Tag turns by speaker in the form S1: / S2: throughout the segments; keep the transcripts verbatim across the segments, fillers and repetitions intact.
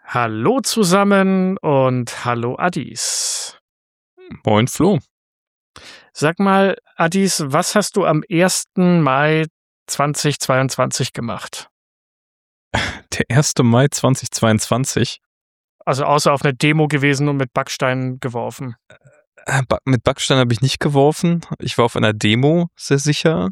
S1: Hallo zusammen und hallo Adis.
S2: Moin Flo.
S1: Sag mal, Adis, was hast du am ersten Mai zweitausendzweiundzwanzig gemacht?
S2: Der erste Mai zweitausendzweiundzwanzig?
S1: Also außer auf eine Demo gewesen und mit Backsteinen geworfen.
S2: Äh, ba- mit Backstein habe ich nicht geworfen. Ich war auf einer Demo, sehr sicher.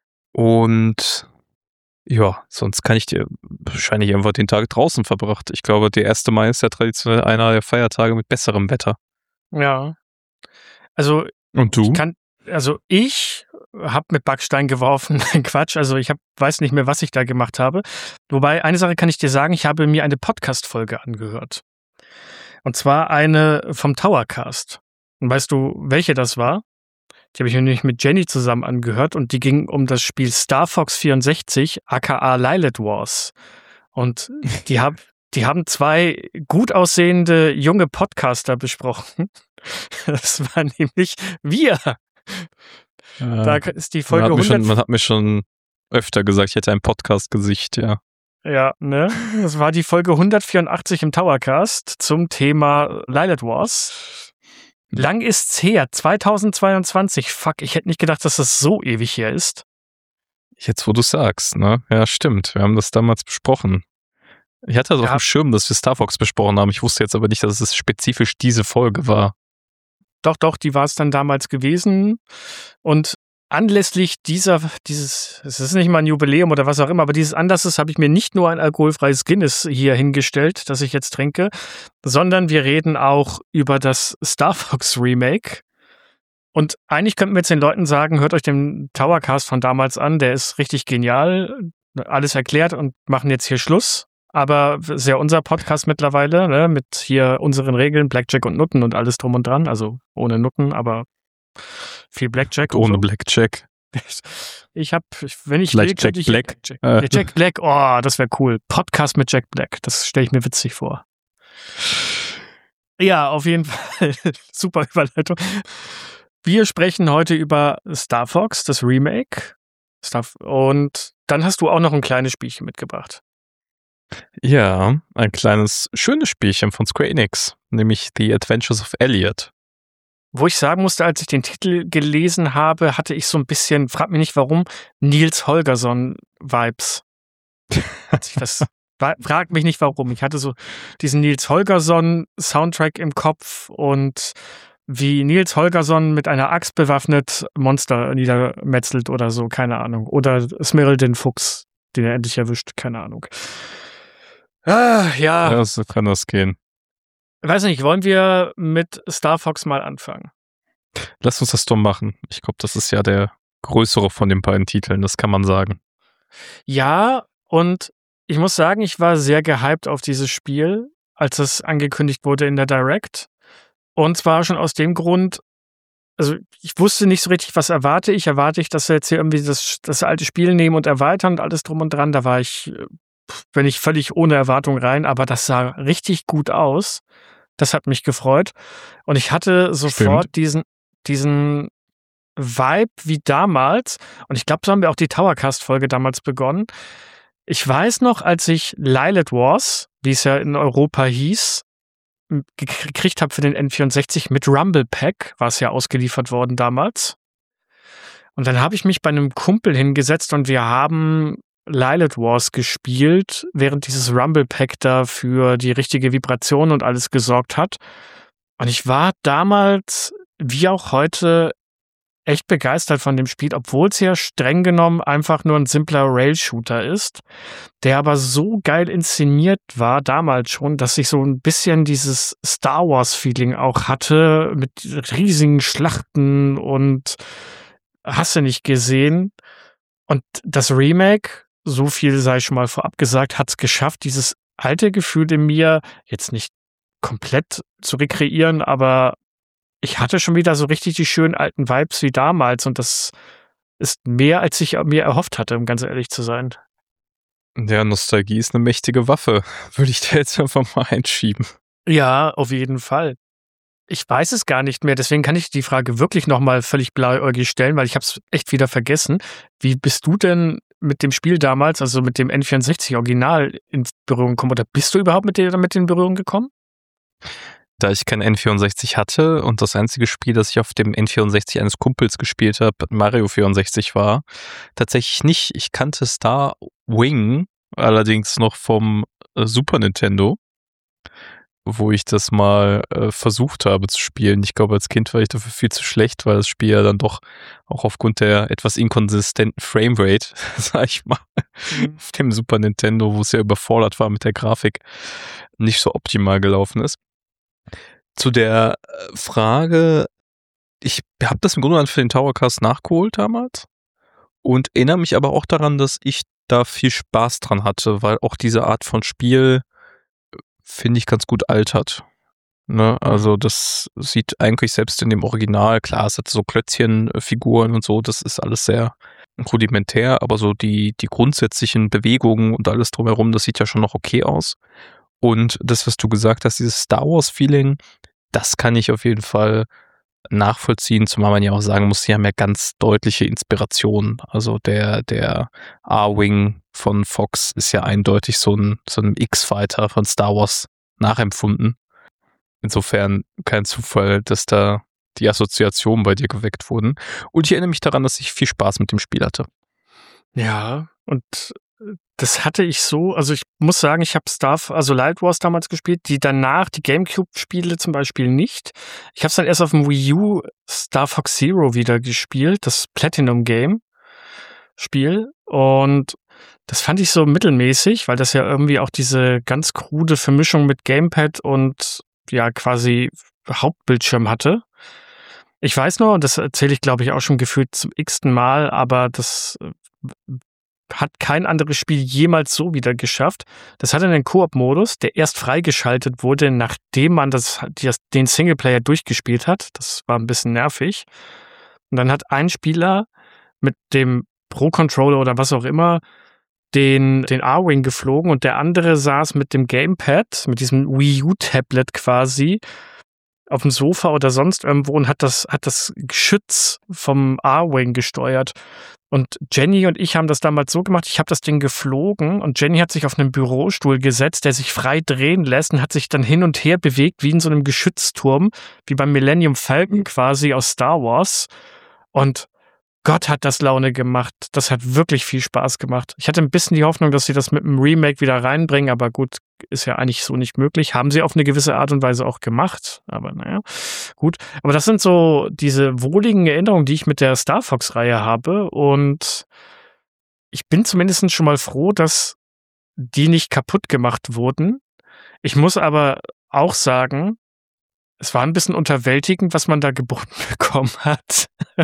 S2: Und ja, sonst kann ich dir wahrscheinlich einfach den Tag draußen verbracht. Ich glaube, der erste Mai ist ja traditionell einer der Feiertage mit besserem Wetter.
S1: Ja. Also
S2: Und
S1: ich
S2: du?
S1: kann, also ich habe mit Backstein geworfen. Quatsch, also ich hab, weiß nicht mehr, was ich da gemacht habe. Wobei, eine Sache kann ich dir sagen, ich habe mir eine Podcast-Folge angehört. Und zwar eine vom Towercast. Und weißt du, welche das war? Die habe ich mir nämlich mit Jenny zusammen angehört und die ging um das Spiel Star Fox vierundsechzig, aka Lylat Wars. Und die, hab, die haben zwei gut aussehende junge Podcaster besprochen. Das war nämlich wir.
S2: Äh,
S1: Da ist die
S2: man,
S1: Folge
S2: hat mir schon,
S1: hundert.
S2: man hat mir schon öfter gesagt, ich hätte ein Podcast-Gesicht, ja.
S1: Ja, ne? Das war die Folge hundertvierundachtzig im Towercast zum Thema Lylat Wars. Lang ist's her, zweitausendzweiundzwanzig. Fuck, ich hätte nicht gedacht, dass das so ewig her ist.
S2: Jetzt, wo du sagst, ne? Ja, stimmt. Wir haben das damals besprochen. Ich hatte das
S1: Ja.
S2: auf dem Schirm, dass wir Star Fox besprochen haben. Ich wusste jetzt aber nicht, dass es spezifisch diese Folge war.
S1: Doch, doch, die war es dann damals gewesen. Und anlässlich dieser, dieses, es ist nicht mal ein Jubiläum oder was auch immer, aber dieses Anlasses habe ich mir nicht nur ein alkoholfreies Guinness hier hingestellt, das ich jetzt trinke, sondern wir reden auch über das Star Fox Remake. Und eigentlich könnten wir jetzt den Leuten sagen, hört euch den Towercast von damals an, der ist richtig genial, alles erklärt und machen jetzt hier Schluss. Aber es ist ja unser Podcast mittlerweile, ne, mit hier unseren Regeln, Blackjack und Nutten und alles drum und dran. Also ohne Nutten, aber viel Blackjack. und
S2: Ohne
S1: so.
S2: Blackjack.
S1: Ich hab, wenn ich
S2: Vielleicht
S1: will, könnte
S2: Jack
S1: ich
S2: Black.
S1: Blackjack.
S2: Äh.
S1: Ja, Jack Black, oh, das wäre cool. Podcast mit Jack Black, das stelle ich mir witzig vor. Ja, auf jeden Fall. Super Überleitung. Wir sprechen heute über Star Fox, das Remake. Star und dann hast du auch noch ein kleines Spielchen mitgebracht.
S2: Ja, ein kleines, schönes Spielchen von Square Enix, nämlich The Adventures of Elliot.
S1: Wo ich sagen musste, als ich den Titel gelesen habe, hatte ich so ein bisschen, frag mich nicht warum, Nils Holgersson-Vibes. Als ich das, frag mich nicht warum. Ich hatte so diesen Nils Holgersson-Soundtrack im Kopf und wie Nils Holgersson mit einer Axt bewaffnet Monster niedermetzelt oder so, keine Ahnung. Oder Smirl den Fuchs, den er endlich erwischt, keine Ahnung. Ah, ja.
S2: Ja, so kann das gehen.
S1: Weiß nicht, wollen wir mit Star Fox mal anfangen?
S2: Lass uns das doch machen. Ich glaube, das ist ja der größere von den beiden Titeln, das kann man sagen.
S1: Ja, und ich muss sagen, ich war sehr gehypt auf dieses Spiel, als es angekündigt wurde in der Direct. Und zwar schon aus dem Grund, also ich wusste nicht so richtig, was erwarte ich. Erwarte ich, dass sie jetzt hier irgendwie das, das alte Spiel nehmen und erweitern und alles drum und dran. Da war ich, bin ich völlig ohne Erwartung rein, aber das sah richtig gut aus. Das hat mich gefreut. Und ich hatte sofort
S2: Stimmt.
S1: diesen, diesen Vibe wie damals. Und ich glaube, so haben wir auch die Towercast-Folge damals begonnen. Ich weiß noch, als ich Lylat Wars, wie es ja in Europa hieß, gekriegt habe für den N vierundsechzig mit Rumble Pack, war es ja ausgeliefert worden damals. Und dann habe ich mich bei einem Kumpel hingesetzt und wir haben Lylat Wars gespielt, während dieses Rumble Pack da für die richtige Vibration und alles gesorgt hat. Und ich war damals, wie auch heute, echt begeistert von dem Spiel, obwohl es ja streng genommen einfach nur ein simpler Rail-Shooter ist, der aber so geil inszeniert war, damals schon, dass ich so ein bisschen dieses Star Wars-Feeling auch hatte, mit riesigen Schlachten und hast du nicht gesehen. Und das Remake, so viel sei schon mal vorab gesagt, hat es geschafft, dieses alte Gefühl in mir jetzt nicht komplett zu rekreieren, aber ich hatte schon wieder so richtig die schönen alten Vibes wie damals und das ist mehr, als ich mir erhofft hatte, um ganz ehrlich zu sein.
S2: Ja, Nostalgie ist eine mächtige Waffe. Würde ich da jetzt einfach mal einschieben.
S1: Ja, auf jeden Fall. Ich weiß es gar nicht mehr, deswegen kann ich die Frage wirklich nochmal völlig blauäugig stellen, weil ich habe es echt wieder vergessen. Wie bist du denn mit dem Spiel damals, also mit dem N vierundsechzig Original, in Berührung gekommen? Oder bist du überhaupt mit dir damit in Berührung gekommen?
S2: Da ich kein N vierundsechzig hatte und das einzige Spiel, das ich auf dem N vierundsechzig eines Kumpels gespielt habe, Mario vierundsechzig war, tatsächlich nicht. Ich kannte Star Wing allerdings noch vom äh, Super Nintendo, wo ich das mal äh, versucht habe zu spielen. Ich glaube, als Kind war ich dafür viel zu schlecht, weil das Spiel ja dann doch auch aufgrund der etwas inkonsistenten Framerate, sag ich mal, mhm. auf dem Super Nintendo, wo es ja überfordert war mit der Grafik, nicht so optimal gelaufen ist. Zu der Frage, ich habe das im Grunde genommen für den Towercast nachgeholt damals und erinnere mich aber auch daran, dass ich da viel Spaß dran hatte, weil auch diese Art von Spiel, finde ich, ganz gut altert. Ne? Also das sieht eigentlich selbst in dem Original, klar, es hat so Klötzchenfiguren und so, das ist alles sehr rudimentär, aber so die, die grundsätzlichen Bewegungen und alles drumherum, das sieht ja schon noch okay aus. Und das, was du gesagt hast, dieses Star Wars-Feeling, das kann ich auf jeden Fall nachvollziehen, zumal man ja auch sagen muss, sie haben ja ganz deutliche Inspirationen. Also der, der A-Wing von Fox ist ja eindeutig so ein, so ein X-Fighter von Star Wars nachempfunden. Insofern kein Zufall, dass da die Assoziationen bei dir geweckt wurden. Und ich erinnere mich daran, dass ich viel Spaß mit dem Spiel hatte.
S1: Ja, und das hatte ich so, also ich muss sagen, ich habe Star, also Light Wars damals gespielt, die danach, die Gamecube-Spiele zum Beispiel nicht. Ich habe es dann erst auf dem Wii U Star Fox Zero wieder gespielt, das Platinum-Game-Spiel. Und das fand ich so mittelmäßig, weil das ja irgendwie auch diese ganz krude Vermischung mit Gamepad und ja quasi Hauptbildschirm hatte. Ich weiß nur, und das erzähle ich glaube ich auch schon gefühlt zum x-ten Mal, aber das hat kein anderes Spiel jemals so wieder geschafft. Das hatte einen Koop-Modus, der erst freigeschaltet wurde, nachdem man das, das, den Singleplayer durchgespielt hat. Das war ein bisschen nervig. Und dann hat ein Spieler mit dem Pro-Controller oder was auch immer den, den A-Wing geflogen und der andere saß mit dem Gamepad, mit diesem Wii U-Tablet quasi, auf dem Sofa oder sonst irgendwo und hat das, hat das Geschütz vom A-Wing gesteuert. Und Jenny und ich haben das damals so gemacht, ich habe das Ding geflogen und Jenny hat sich auf einen Bürostuhl gesetzt, der sich frei drehen lässt und hat sich dann hin und her bewegt, wie in so einem Geschützturm, wie beim Millennium Falcon quasi aus Star Wars. Und Gott, hat das Laune gemacht. Das hat wirklich viel Spaß gemacht. Ich hatte ein bisschen die Hoffnung, dass sie das mit einem Remake wieder reinbringen, aber gut, ist ja eigentlich so nicht möglich. Haben sie auf eine gewisse Art und Weise auch gemacht, aber naja, gut. Aber das sind so diese wohligen Erinnerungen, die ich mit der Star Fox-Reihe habe und ich bin zumindest schon mal froh, dass die nicht kaputt gemacht wurden. Ich muss aber auch sagen, es war ein bisschen unterwältigend, was man da geboten bekommen hat.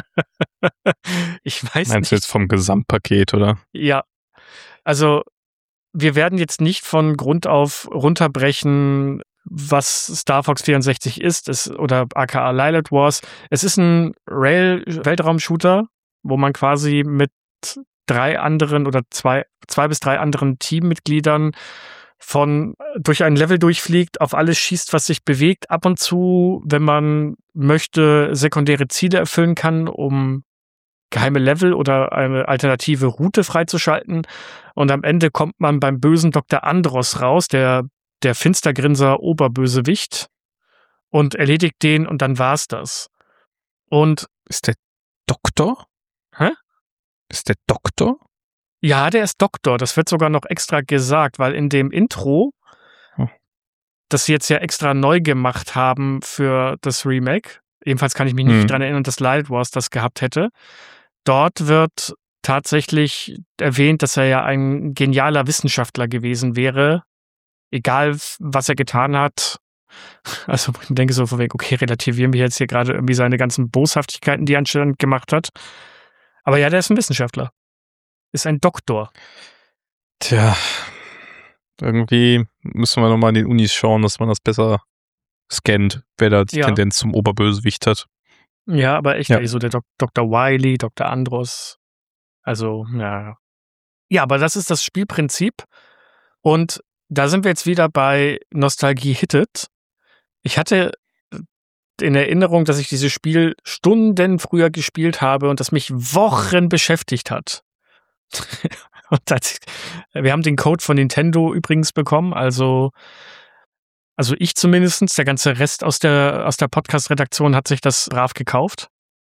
S1: Ich weiß
S2: Meinst
S1: nicht.
S2: Meinst du jetzt vom Gesamtpaket, oder?
S1: Ja, also wir werden jetzt nicht von Grund auf runterbrechen, was Star Fox vierundsechzig ist, ist oder aka Light Wars. Es ist ein Rail-Weltraum-Shooter, wo man quasi mit drei anderen oder zwei, zwei bis drei anderen Teammitgliedern von durch ein Level durchfliegt, auf alles schießt, was sich bewegt, ab und zu, wenn man möchte, sekundäre Ziele erfüllen kann, um geheime Level oder eine alternative Route freizuschalten. Und am Ende kommt man beim bösen Doktor Andros raus, der, der Finstergrinser Oberbösewicht, und erledigt den und dann war's das. Und
S2: ist der Doktor?
S1: Hä?
S2: Ist der Doktor?
S1: Ja, der ist Doktor. Das wird sogar noch extra gesagt, weil in dem Intro, hm. das sie jetzt ja extra neu gemacht haben für das Remake, ebenfalls kann ich mich nicht hm. dran erinnern, dass Light Wars das gehabt hätte, dort wird tatsächlich erwähnt, dass er ja ein genialer Wissenschaftler gewesen wäre, egal was er getan hat. Also ich denke so von wegen, okay, relativieren wir jetzt hier gerade irgendwie seine ganzen Boshaftigkeiten, die er anscheinend gemacht hat. Aber ja, der ist ein Wissenschaftler. Ist ein Doktor.
S2: Tja, irgendwie müssen wir nochmal in den Unis schauen, dass man das besser scannt, wer da die ja. Tendenz zum Oberbösewicht hat.
S1: Ja, aber echt, ja. so der Dok- Doktor Wily, Doktor Andros. Also, ja. Ja, aber das ist das Spielprinzip. Und da sind wir jetzt wieder bei Nostalgie hittet. Ich hatte in Erinnerung, dass ich dieses Spiel Stunden früher gespielt habe und das mich Wochen beschäftigt hat. Und als, wir haben den Code von Nintendo übrigens bekommen, also also ich zumindest, der ganze Rest aus der, aus der Podcast-Redaktion hat sich das brav gekauft.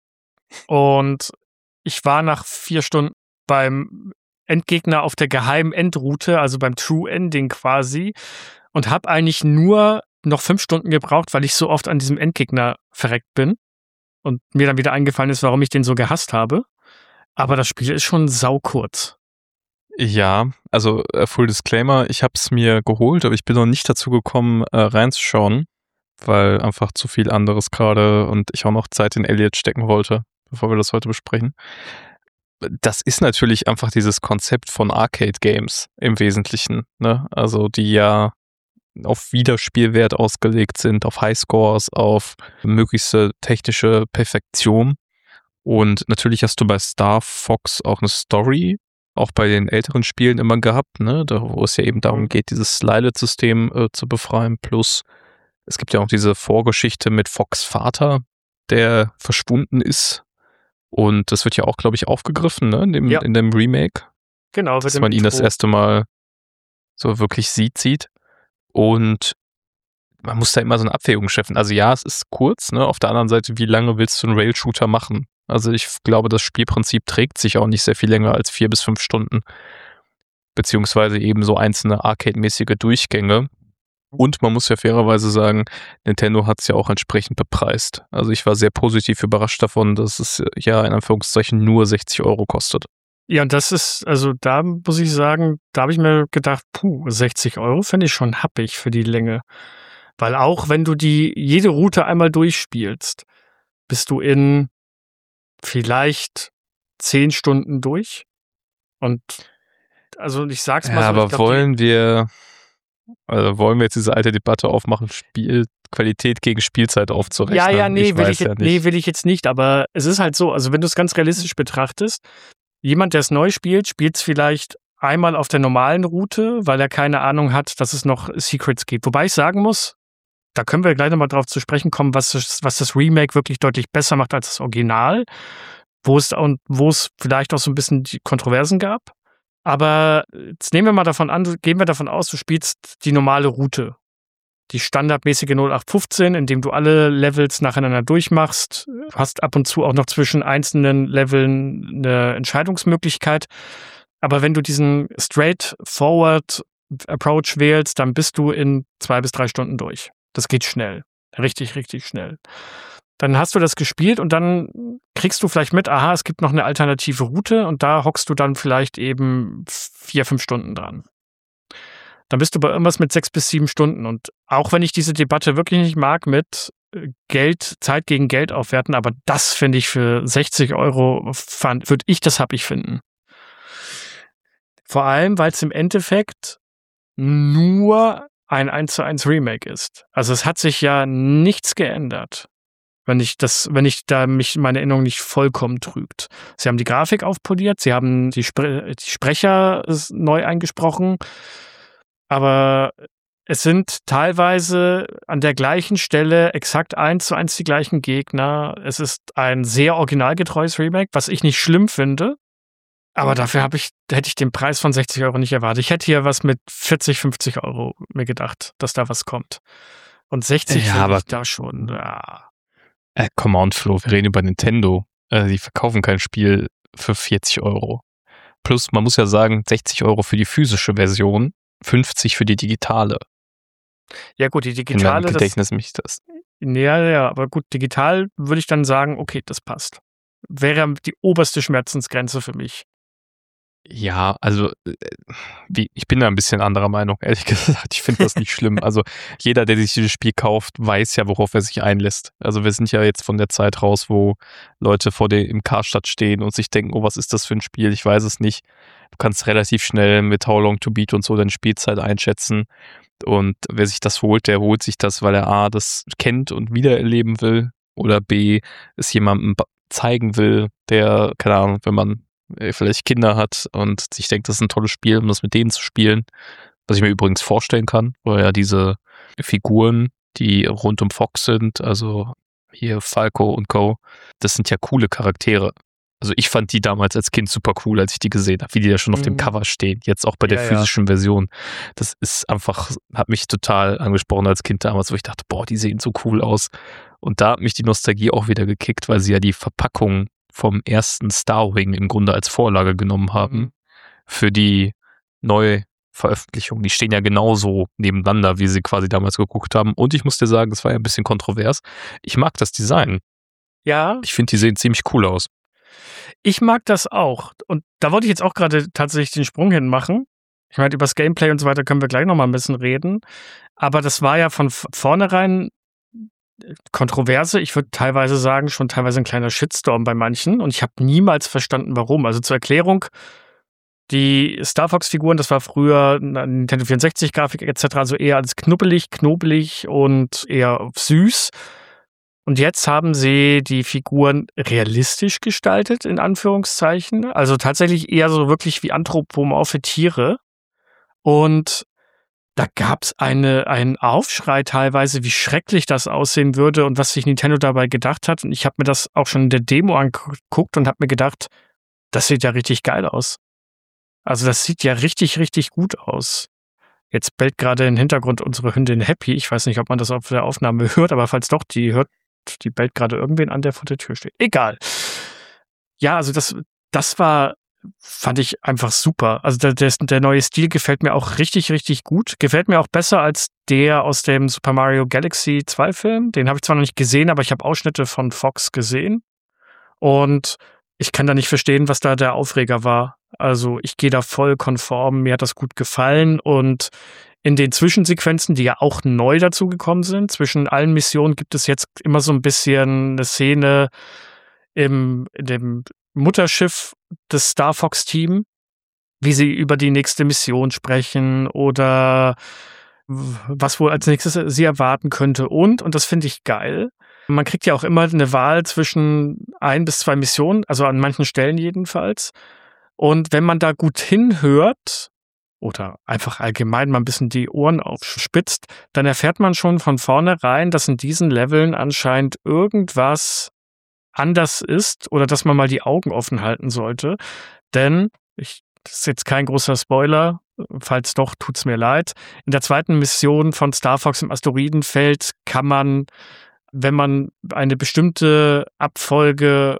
S1: Und ich war nach vier Stunden beim Endgegner auf der geheimen Endroute, also beim True Ending quasi, und habe eigentlich nur noch fünf Stunden gebraucht, weil ich so oft an diesem Endgegner verreckt bin und mir dann wieder eingefallen ist, warum ich den so gehasst habe. Aber das Spiel ist schon saukurz.
S2: Ja, also äh, Full Disclaimer, ich habe es mir geholt, aber ich bin noch nicht dazu gekommen, äh, reinzuschauen, weil einfach zu viel anderes gerade und ich auch noch Zeit in Elliot stecken wollte, bevor wir das heute besprechen. Das ist natürlich einfach dieses Konzept von Arcade-Games im Wesentlichen, ne? Also die ja auf Wiederspielwert ausgelegt sind, auf Highscores, auf möglichste technische Perfektion. Und natürlich hast du bei Star Fox auch eine Story, auch bei den älteren Spielen immer gehabt, ne, da, wo es ja eben darum geht, dieses Lilith-System äh, zu befreien. Plus, es gibt ja auch diese Vorgeschichte mit Fox Vater, der verschwunden ist. Und das wird ja auch, glaube ich, aufgegriffen, ne, in dem,
S1: Ja.
S2: in dem Remake.
S1: Genau, wird
S2: Dass
S1: im
S2: man ihn das
S1: Intro-
S2: erste Mal so wirklich sieht, sieht. Und man muss da immer so eine Abwägung treffen. Also ja, es ist kurz, ne, auf der anderen Seite, wie lange willst du einen Rail-Shooter machen? Also ich glaube, das Spielprinzip trägt sich auch nicht sehr viel länger als vier bis fünf Stunden. Beziehungsweise eben so einzelne Arcade-mäßige Durchgänge. Und man muss ja fairerweise sagen, Nintendo hat es ja auch entsprechend bepreist. Also ich war sehr positiv überrascht davon, dass es ja in Anführungszeichen nur sechzig Euro kostet.
S1: Ja, und das ist, also da muss ich sagen, da habe ich mir gedacht, puh, sechzig Euro finde ich schon happig für die Länge. Weil auch wenn du die jede Route einmal durchspielst, bist du in vielleicht zehn Stunden durch. Und also ich sag's mal
S2: Ja,
S1: so,
S2: aber
S1: ich glaub, die,
S2: wollen wir, also wollen wir jetzt diese alte Debatte aufmachen, Spielqualität gegen Spielzeit aufzurechnen?
S1: ja, ja, nee,
S2: ich
S1: will
S2: weiß
S1: ich,
S2: ja
S1: jetzt,
S2: nicht.
S1: nee, will ich jetzt nicht, aber es ist halt so, also wenn du es ganz realistisch betrachtest, jemand, der es neu spielt, spielt es vielleicht einmal auf der normalen Route, weil er keine Ahnung hat, dass es noch Secrets gibt. Wobei ich sagen muss, da können wir gleich nochmal drauf zu sprechen kommen, was das, was das Remake wirklich deutlich besser macht als das Original, wo es und wo es vielleicht auch so ein bisschen die Kontroversen gab. Aber jetzt nehmen wir mal davon an, gehen wir davon aus, du spielst die normale Route. Die standardmäßige null acht fünfzehn, in dem du alle Levels nacheinander durchmachst. Du hast ab und zu auch noch zwischen einzelnen Leveln eine Entscheidungsmöglichkeit. Aber wenn du diesen straightforward Approach wählst, dann bist du in zwei bis drei Stunden durch. Das geht schnell. Richtig, richtig schnell. Dann hast du das gespielt und dann kriegst du vielleicht mit, aha, es gibt noch eine alternative Route und da hockst du dann vielleicht eben vier, fünf Stunden dran. Dann bist du bei irgendwas mit sechs bis sieben Stunden. Und auch wenn ich diese Debatte wirklich nicht mag mit Geld, Zeit gegen Geld aufwerten, aber das finde ich für sechzig Euro, würde ich das happig finden. Vor allem, weil es im Endeffekt nur ein eins zu eins Remake ist. Also es hat sich ja nichts geändert, wenn ich das, wenn ich da mich meine Erinnerung nicht vollkommen trügt. Sie haben die Grafik aufpoliert, sie haben die, Spre- die Sprecher neu eingesprochen, aber es sind teilweise an der gleichen Stelle exakt eins zu eins die gleichen Gegner. Es ist ein sehr originalgetreues Remake, was ich nicht schlimm finde. Aber dafür habe ich, hätte ich den Preis von sechzig Euro nicht erwartet. Ich hätte hier was mit vierzig, fünfzig Euro mir gedacht, dass da was kommt. Und sechzig
S2: Ja,
S1: finde
S2: aber-
S1: ich da schon. Ja.
S2: Äh, come on, Flo, wir reden über Nintendo. Äh, die verkaufen kein Spiel für vierzig Euro. Plus, man muss ja sagen, sechzig Euro für die physische Version, fünfzig für die digitale.
S1: Ja gut, die
S2: In meinem
S1: digitale, das,
S2: Gedächtnis mich das.
S1: ja, ja, aber gut, digital würde ich dann sagen, okay, das passt. Wäre die oberste Schmerzensgrenze für mich.
S2: Ja, also äh, wie, ich bin da ein bisschen anderer Meinung, ehrlich gesagt. Ich finde das nicht schlimm. Also jeder, der sich dieses Spiel kauft, weiß ja, worauf er sich einlässt. Also wir sind ja jetzt von der Zeit raus, wo Leute vor dem im Karstadt stehen und sich denken, oh, was ist das für ein Spiel? Ich weiß es nicht. Du kannst relativ schnell mit How Long to Beat und so deine Spielzeit einschätzen. Und wer sich das holt, der holt sich das, weil er A, das kennt und wiedererleben will, oder B, es jemandem ba- zeigen will, der, keine Ahnung, wenn man äh, vielleicht Kinder hat und sich denkt, das ist ein tolles Spiel, um das mit denen zu spielen. Was ich mir übrigens vorstellen kann, weil ja diese Figuren, die rund um Fox sind, also hier Falco und Co., das sind ja coole Charaktere. Also ich fand die damals als Kind super cool, als ich die gesehen habe, wie die da schon auf dem
S1: Mhm.
S2: Cover stehen, jetzt auch bei der
S1: Ja, ja.
S2: physischen Version. Das ist einfach, hat mich total angesprochen als Kind damals, wo ich dachte, boah, die sehen so cool aus. Und da hat mich die Nostalgie auch wieder gekickt, weil sie ja die Verpackung vom ersten Starwing im Grunde als Vorlage genommen haben
S1: Mhm.
S2: für die Neuveröffentlichung. Die stehen ja genauso nebeneinander, wie sie quasi damals geguckt haben. Und ich muss dir sagen, das war ja ein bisschen kontrovers. Ich mag das Design.
S1: Ja,
S2: Ich finde, die sehen ziemlich cool aus.
S1: ich mag das auch. Und da wollte ich jetzt auch gerade tatsächlich den Sprung hin machen. Ich meine, über das Gameplay und so weiter können wir gleich nochmal ein bisschen reden. Aber das war ja von v- vornherein Kontroverse. Ich würde teilweise sagen, schon teilweise ein kleiner Shitstorm bei manchen. Und ich habe niemals verstanden, warum. Also zur Erklärung, die Star Fox-Figuren, das war früher eine Nintendo vierundsechzig-Grafik et cetera, also eher als knubbelig, knobelig und eher süß. Und jetzt haben sie die Figuren realistisch gestaltet, in Anführungszeichen. Also tatsächlich eher so wirklich wie anthropomorphe Tiere. Und da gab es eine, einen Aufschrei teilweise, wie schrecklich das aussehen würde und was sich Nintendo dabei gedacht hat. Und ich habe mir das auch schon in der Demo angeguckt und habe mir gedacht, das sieht ja richtig geil aus. Also das sieht ja richtig, richtig gut aus. Jetzt bellt gerade im Hintergrund unsere Hündin Happy. Ich weiß nicht, ob man das auf der Aufnahme hört, aber falls doch, die hört, die bellt gerade irgendwen an, der vor der Tür steht. Egal. Ja, also das, das war, fand ich einfach super. Also der, der, der neue Stil gefällt mir auch richtig, richtig gut. Gefällt mir auch besser als der aus dem Super Mario Galaxy zwei Film. Den habe ich zwar noch nicht gesehen, aber ich habe Ausschnitte von Fox gesehen. Und ich kann da nicht verstehen, was da der Aufreger war. Also ich gehe da voll konform, mir hat das gut gefallen und in den Zwischensequenzen, die ja auch neu dazugekommen sind, zwischen allen Missionen gibt es jetzt immer so ein bisschen eine Szene im in dem Mutterschiff des Star Fox Team, wie sie über die nächste Mission sprechen oder w- was wohl als nächstes sie erwarten könnte und, und das finde ich geil. Man kriegt ja auch immer eine Wahl zwischen ein bis zwei Missionen, also an manchen Stellen jedenfalls. Und wenn man da gut hinhört oder einfach allgemein mal ein bisschen die Ohren aufspitzt, dann erfährt man schon von vornherein, dass in diesen Leveln anscheinend irgendwas anders ist oder dass man mal die Augen offen halten sollte. Denn, ich, das ist jetzt kein großer Spoiler, falls doch, tut's mir leid. In der zweiten Mission von Star Fox im Asteroidenfeld kann man, wenn man eine bestimmte Abfolge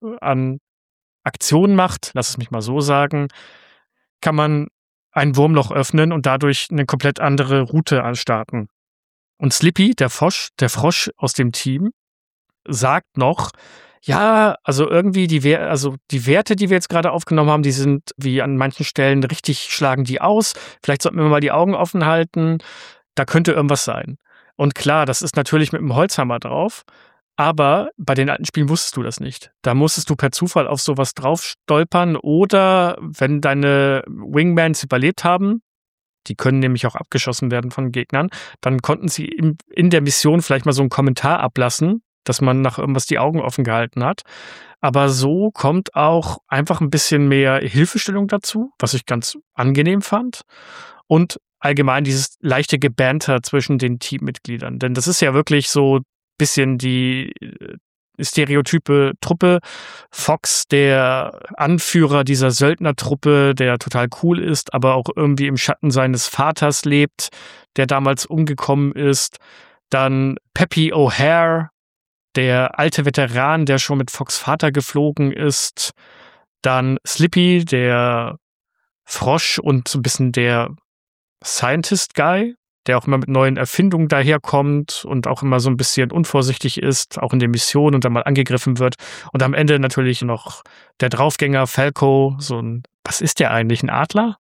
S1: an Aktionen macht, lass es mich mal so sagen, kann man ein Wurmloch öffnen und dadurch eine komplett andere Route anstarten. Und Slippy, der Frosch, der Frosch aus dem Team, sagt noch, ja, also irgendwie die, Wer- also die Werte, die wir jetzt gerade aufgenommen haben, die sind wie an manchen Stellen richtig, schlagen die aus. Vielleicht sollten wir mal die Augen offen halten. Da könnte irgendwas sein. Und klar, das ist natürlich mit einem Holzhammer drauf. Aber bei den alten Spielen wusstest du das nicht. Da musstest du per Zufall auf sowas drauf stolpern oder wenn deine Wingmans überlebt haben, die können nämlich auch abgeschossen werden von Gegnern, dann konnten sie in, in der Mission vielleicht mal so einen Kommentar ablassen, dass man nach irgendwas die Augen offen gehalten hat. Aber so kommt auch einfach ein bisschen mehr Hilfestellung dazu, was ich ganz angenehm fand. Und allgemein dieses leichte Gebanter zwischen den Teammitgliedern. Denn das ist ja wirklich so ein bisschen die äh, stereotype Truppe. Fox, der Anführer dieser Söldnertruppe, der total cool ist, aber auch irgendwie im Schatten seines Vaters lebt, der damals umgekommen ist. Dann Peppy O'Hare, der alte Veteran, der schon mit Fox Vater geflogen ist. Dann Slippy, der Frosch und so ein bisschen der Scientist-Guy, der auch immer mit neuen Erfindungen daherkommt und auch immer so ein bisschen unvorsichtig ist, auch in der Mission und dann mal angegriffen wird. Und am Ende natürlich noch der Draufgänger Falco, so ein, was ist der eigentlich, ein Adler?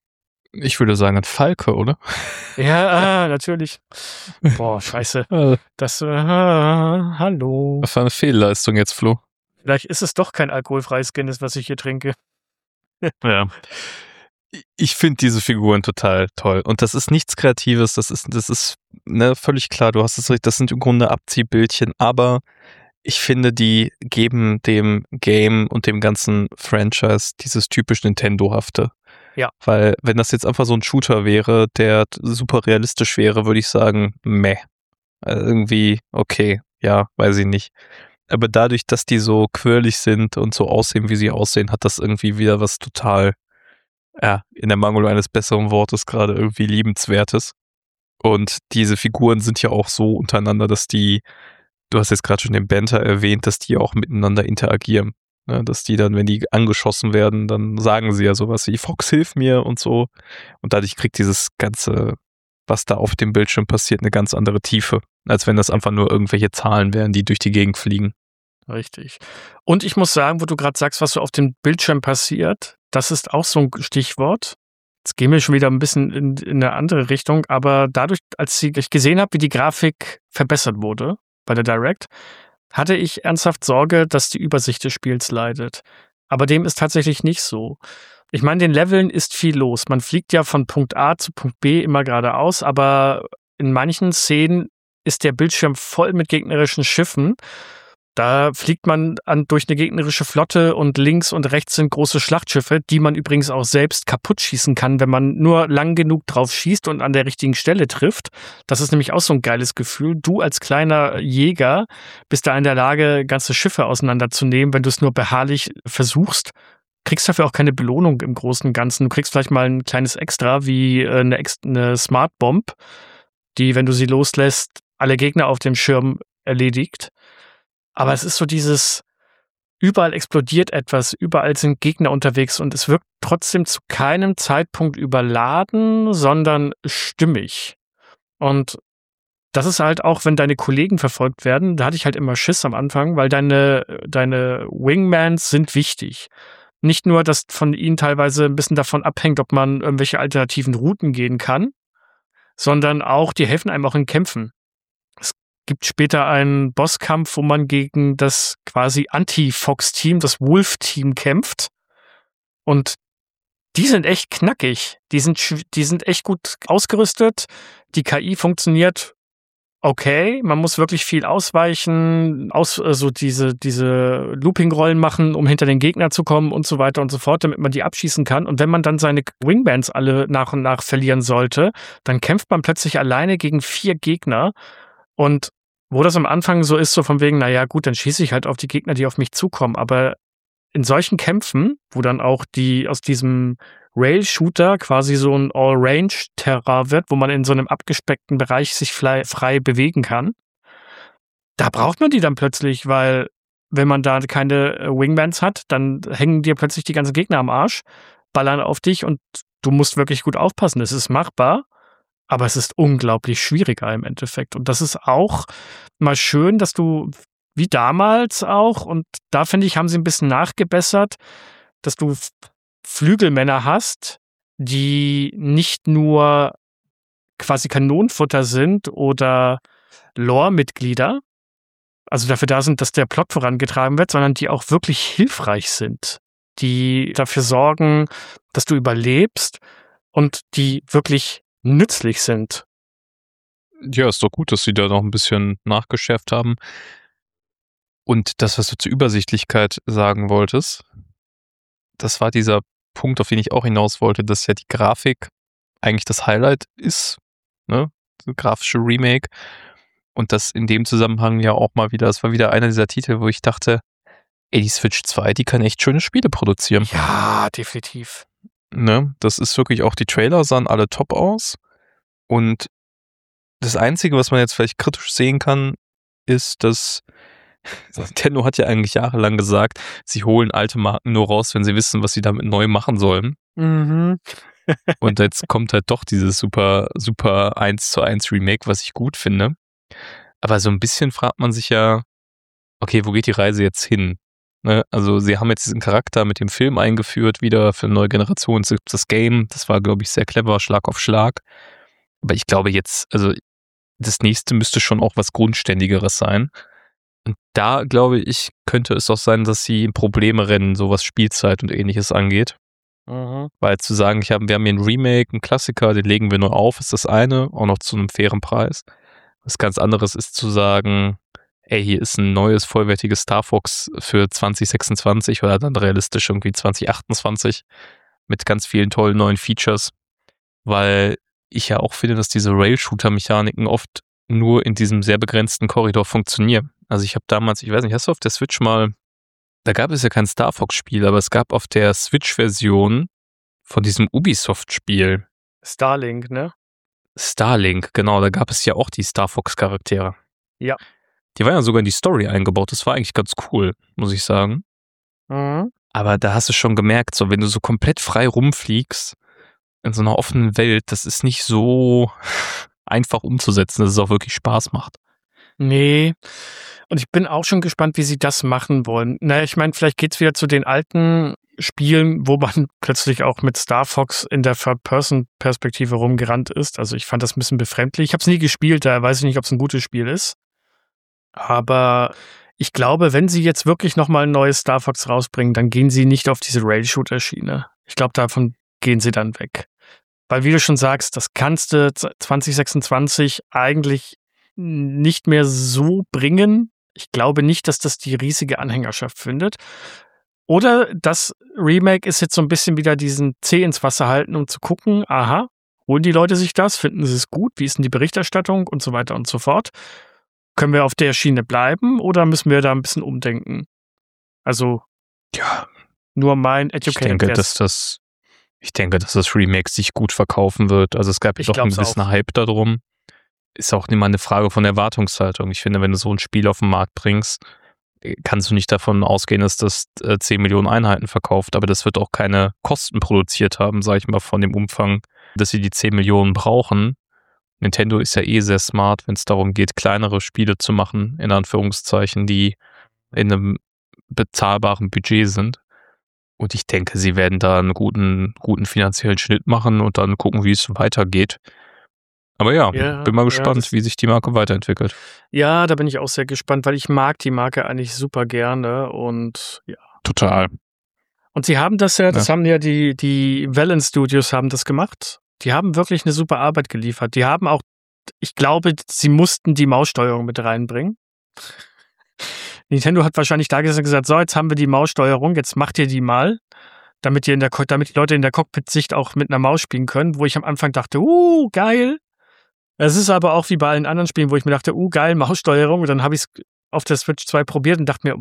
S2: Ich würde sagen, ein Falke, oder?
S1: Ja, ah, natürlich. Boah, scheiße.
S2: Äh,
S1: Das, äh, hallo.
S2: Das war eine Fehlleistung jetzt, Flo.
S1: Vielleicht ist es doch kein alkoholfreies Guinness, was ich hier trinke.
S2: Ja. Ich finde diese Figuren total toll. Und das ist nichts Kreatives, das ist, das ist ne, völlig klar, du hast es recht, das sind im Grunde Abziehbildchen, aber ich finde, die geben dem Game und dem ganzen Franchise dieses typisch Nintendo-hafte.
S1: Ja.
S2: Weil, wenn das jetzt einfach so ein Shooter wäre, der super realistisch wäre, würde ich sagen, meh. Also irgendwie, okay, ja, weiß ich nicht. aber dadurch, dass die so quirlig sind und so aussehen, wie sie aussehen, hat das irgendwie wieder was total, ja, in der Mangel eines besseren Wortes gerade irgendwie liebenswertes. Und diese Figuren sind ja auch so untereinander, dass die, du hast jetzt gerade schon den Banter erwähnt, dass die auch miteinander interagieren. Ne? Dass die dann, wenn die angeschossen werden, dann sagen sie ja sowas wie Fox, hilf mir und so. Und dadurch kriegt dieses ganze, was da auf dem Bildschirm passiert, eine ganz andere Tiefe, als wenn das einfach nur irgendwelche Zahlen wären, die durch die Gegend fliegen.
S1: Richtig. Und ich muss sagen, wo du gerade sagst, was so auf dem Bildschirm passiert, das ist auch so ein Stichwort. Jetzt gehen wir schon wieder ein bisschen in, in eine andere Richtung, aber dadurch, als ich gesehen habe, wie die Grafik verbessert wurde bei der Direct, hatte ich ernsthaft Sorge, dass die Übersicht des Spiels leidet. Aber dem ist tatsächlich nicht so. Ich meine, den Leveln ist viel los. Man fliegt ja von Punkt A zu Punkt B immer geradeaus, aber in manchen Szenen ist der Bildschirm voll mit gegnerischen Schiffen. Da fliegt man an, durch eine gegnerische Flotte und links und rechts sind große Schlachtschiffe, die man übrigens auch selbst kaputt schießen kann, wenn man nur lang genug drauf schießt und an der richtigen Stelle trifft. Das ist nämlich auch so ein geiles Gefühl. Du als kleiner Jäger bist da in der Lage, ganze Schiffe auseinanderzunehmen, wenn du es nur beharrlich versuchst. Kriegst dafür auch keine Belohnung im Großen und Ganzen. Du kriegst vielleicht mal ein kleines Extra wie eine, Ex- eine Smart Bomb, die, wenn du sie loslässt, alle Gegner auf dem Schirm erledigt. Aber es ist so dieses, überall explodiert etwas, überall sind Gegner unterwegs und es wirkt trotzdem zu keinem Zeitpunkt überladen, sondern stimmig. Und das ist halt auch, wenn deine Kollegen verfolgt werden, da hatte ich halt immer Schiss am Anfang, weil deine, deine Wingmans sind wichtig. Nicht nur, dass von ihnen teilweise ein bisschen davon abhängt, ob man irgendwelche alternativen Routen gehen kann, sondern auch, die helfen einem auch in Kämpfen. Gibt später einen Bosskampf, wo man gegen das quasi Anti-Fox-Team, das Wolf-Team kämpft. Und die sind echt knackig. Die sind, die sind echt gut ausgerüstet. Die K I funktioniert okay. Man muss wirklich viel ausweichen, aus, also diese, diese Looping-Rollen machen, um hinter den Gegner zu kommen und so weiter und so fort, damit man die abschießen kann. Und wenn man dann seine Wingbands alle nach und nach verlieren sollte, dann kämpft man plötzlich alleine gegen vier Gegner. Und wo das am Anfang so ist, so von wegen, naja gut, dann schieße ich halt auf die Gegner, die auf mich zukommen. Aber in solchen Kämpfen, wo dann auch die aus diesem Rail-Shooter quasi so ein All-Range-Terrain wird, wo man in so einem abgespeckten Bereich sich frei, frei bewegen kann, da braucht man die dann plötzlich, weil wenn man da keine Wingmans hat, dann hängen dir plötzlich die ganzen Gegner am Arsch, ballern auf dich und du musst wirklich gut aufpassen. Es ist machbar. Aber es ist unglaublich schwieriger im Endeffekt. Und das ist auch mal schön, dass du, wie damals auch, und da finde ich, haben sie ein bisschen nachgebessert, dass du Flügelmänner hast, die nicht nur quasi Kanonenfutter sind oder Lore-Mitglieder, also dafür da sind, dass der Plot vorangetragen wird, sondern die auch wirklich hilfreich sind, die dafür sorgen, dass du überlebst und die wirklich nützlich sind.
S2: Ja, ist doch gut, dass sie da noch ein bisschen nachgeschärft haben. Und das, was du zur Übersichtlichkeit sagen wolltest, das war dieser Punkt, auf den ich auch hinaus wollte, dass ja die Grafik eigentlich das Highlight ist, ne? Das grafische Remake. Und das in dem Zusammenhang ja auch mal wieder, das war wieder einer dieser Titel, wo ich dachte, ey, die Switch zwei, die kann echt schöne Spiele produzieren.
S1: Ja, definitiv.
S2: Ne? Das ist wirklich auch, die Trailer sahen alle top aus. Und das Einzige, was man jetzt vielleicht kritisch sehen kann, ist, dass Nintendo hat ja eigentlich jahrelang gesagt, sie holen alte Marken nur raus, wenn sie wissen, was sie damit neu machen sollen.
S1: Mhm.
S2: Und jetzt kommt halt doch dieses super, super eins zu eins Remake, was ich gut finde. Aber so ein bisschen fragt man sich ja, okay, wo geht die Reise jetzt hin? Ne? Also sie haben jetzt diesen Charakter mit dem Film eingeführt, wieder für eine neue Generation. Es gibt das Game, das war, glaube ich, sehr clever, Schlag auf Schlag. Aber ich glaube jetzt, also das nächste müsste schon auch was Grundständigeres sein. Und da, glaube ich, könnte es auch sein, dass sie in Probleme rennen, so was Spielzeit und ähnliches angeht.
S1: Mhm.
S2: Weil zu sagen, ich hab, wir haben hier einen Remake, einen Klassiker, den legen wir neu auf, ist das eine, auch noch zu einem fairen Preis. Was ganz anderes ist zu sagen, ey, hier ist ein neues, vollwertiges Star Fox für zwanzig sechsundzwanzig oder dann realistisch irgendwie zwanzig achtundzwanzig mit ganz vielen tollen neuen Features, weil ich ja auch finde, dass diese Rail-Shooter-Mechaniken oft nur in diesem sehr begrenzten Korridor funktionieren. Also ich habe damals, ich weiß nicht, hast du auf der Switch mal, da gab es ja kein Star Fox-Spiel, aber es gab auf der Switch-Version von diesem Ubisoft-Spiel
S1: Starlink, ne?
S2: Starlink, genau, da gab es ja auch die Star Fox-Charaktere.
S1: Ja.
S2: Die waren ja sogar in die Story eingebaut. Das war eigentlich ganz cool, muss ich sagen.
S1: Mhm.
S2: Aber da hast du schon gemerkt, so wenn du so komplett frei rumfliegst in so einer offenen Welt, das ist nicht so einfach umzusetzen, dass es auch wirklich Spaß macht.
S1: Nee. Und ich bin auch schon gespannt, wie sie das machen wollen. Naja, ich meine, vielleicht geht's wieder zu den alten Spielen, wo man plötzlich auch mit Star Fox in der Third-Person-Perspektive rumgerannt ist. Also ich fand das ein bisschen befremdlich. Ich habe es nie gespielt, daher weiß ich nicht, ob es ein gutes Spiel ist. Aber ich glaube, wenn sie jetzt wirklich nochmal ein neues Star Fox rausbringen, dann gehen sie nicht auf diese Rail-Shooter-Schiene. Ich glaube, davon gehen sie dann weg. Weil, wie du schon sagst, das kannst du zwanzig sechsundzwanzig eigentlich nicht mehr so bringen. Ich glaube nicht, dass das die riesige Anhängerschaft findet. Oder das Remake ist jetzt so ein bisschen wieder diesen Zeh ins Wasser halten, um zu gucken, aha, holen die Leute sich das, finden sie es gut, wie ist denn die Berichterstattung und so weiter und so fort. Können wir auf der Schiene bleiben oder müssen wir da ein bisschen umdenken? Also,
S2: ja,
S1: nur mein Educated
S2: ich denke,
S1: Guess.
S2: dass das, ich denke, dass das Remake sich gut verkaufen wird. Also es gab ja doch ein bisschen Hype darum. Ist auch nicht mal eine Frage von Erwartungshaltung. Ich finde, wenn du so ein Spiel auf den Markt bringst, kannst du nicht davon ausgehen, dass das äh, zehn Millionen Einheiten verkauft, aber das wird auch keine Kosten produziert haben, sage ich mal, von dem Umfang, dass sie die zehn Millionen brauchen. Nintendo ist ja eh sehr smart, wenn es darum geht, kleinere Spiele zu machen, in Anführungszeichen, die in einem bezahlbaren Budget sind. Und ich denke, sie werden da einen guten, guten finanziellen Schnitt machen und dann gucken, wie es weitergeht. Aber ja,
S1: Ja,
S2: bin mal gespannt,
S1: ja,
S2: wie sich die Marke weiterentwickelt.
S1: Ja, da bin ich auch sehr gespannt, weil ich mag die Marke eigentlich super gerne und ja.
S2: Total.
S1: Und sie haben das ja, das ja. haben ja die, die Valen Studios haben das gemacht. Die haben wirklich eine super Arbeit geliefert. Die haben auch, ich glaube, sie mussten die Maussteuerung mit reinbringen. Nintendo hat wahrscheinlich da gesagt, so, jetzt haben wir die Maussteuerung, jetzt macht ihr die mal, damit ihr in der, damit die Leute in der Cockpit-Sicht auch mit einer Maus spielen können, wo ich am Anfang dachte, uh, geil. Es ist aber auch wie bei allen anderen Spielen, wo ich mir dachte, uh, geil, Maussteuerung. Und dann habe ich es auf der Switch zwei probiert und dachte mir,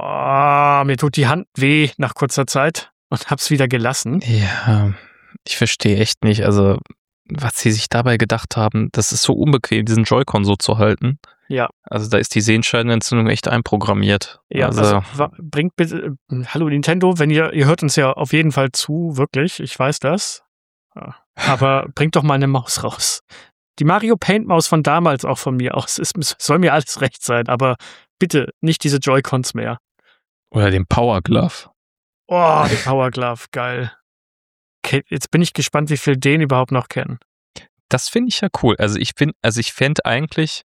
S1: boah, mir tut die Hand weh nach kurzer Zeit und hab's wieder gelassen.
S2: Ja, ich verstehe echt nicht, also was sie sich dabei gedacht haben, das ist so unbequem, diesen Joy-Con so zu halten.
S1: Ja.
S2: Also da ist die Sehenscheidenentzündung echt einprogrammiert.
S1: Ja, also, also bringt bitte, hallo Nintendo, wenn ihr, ihr hört uns ja auf jeden Fall zu, wirklich, ich weiß das. Ja. Aber bringt doch mal eine Maus raus. Die Mario Paint Maus von damals auch von mir aus, es soll mir alles recht sein, aber bitte nicht diese Joy-Cons mehr.
S2: Oder den Power Glove.
S1: Oh, den Power Glove, geil. Okay, jetzt bin ich gespannt, wie viel den überhaupt noch kennen.
S2: Das finde ich ja cool. Also ich bin, also ich fände eigentlich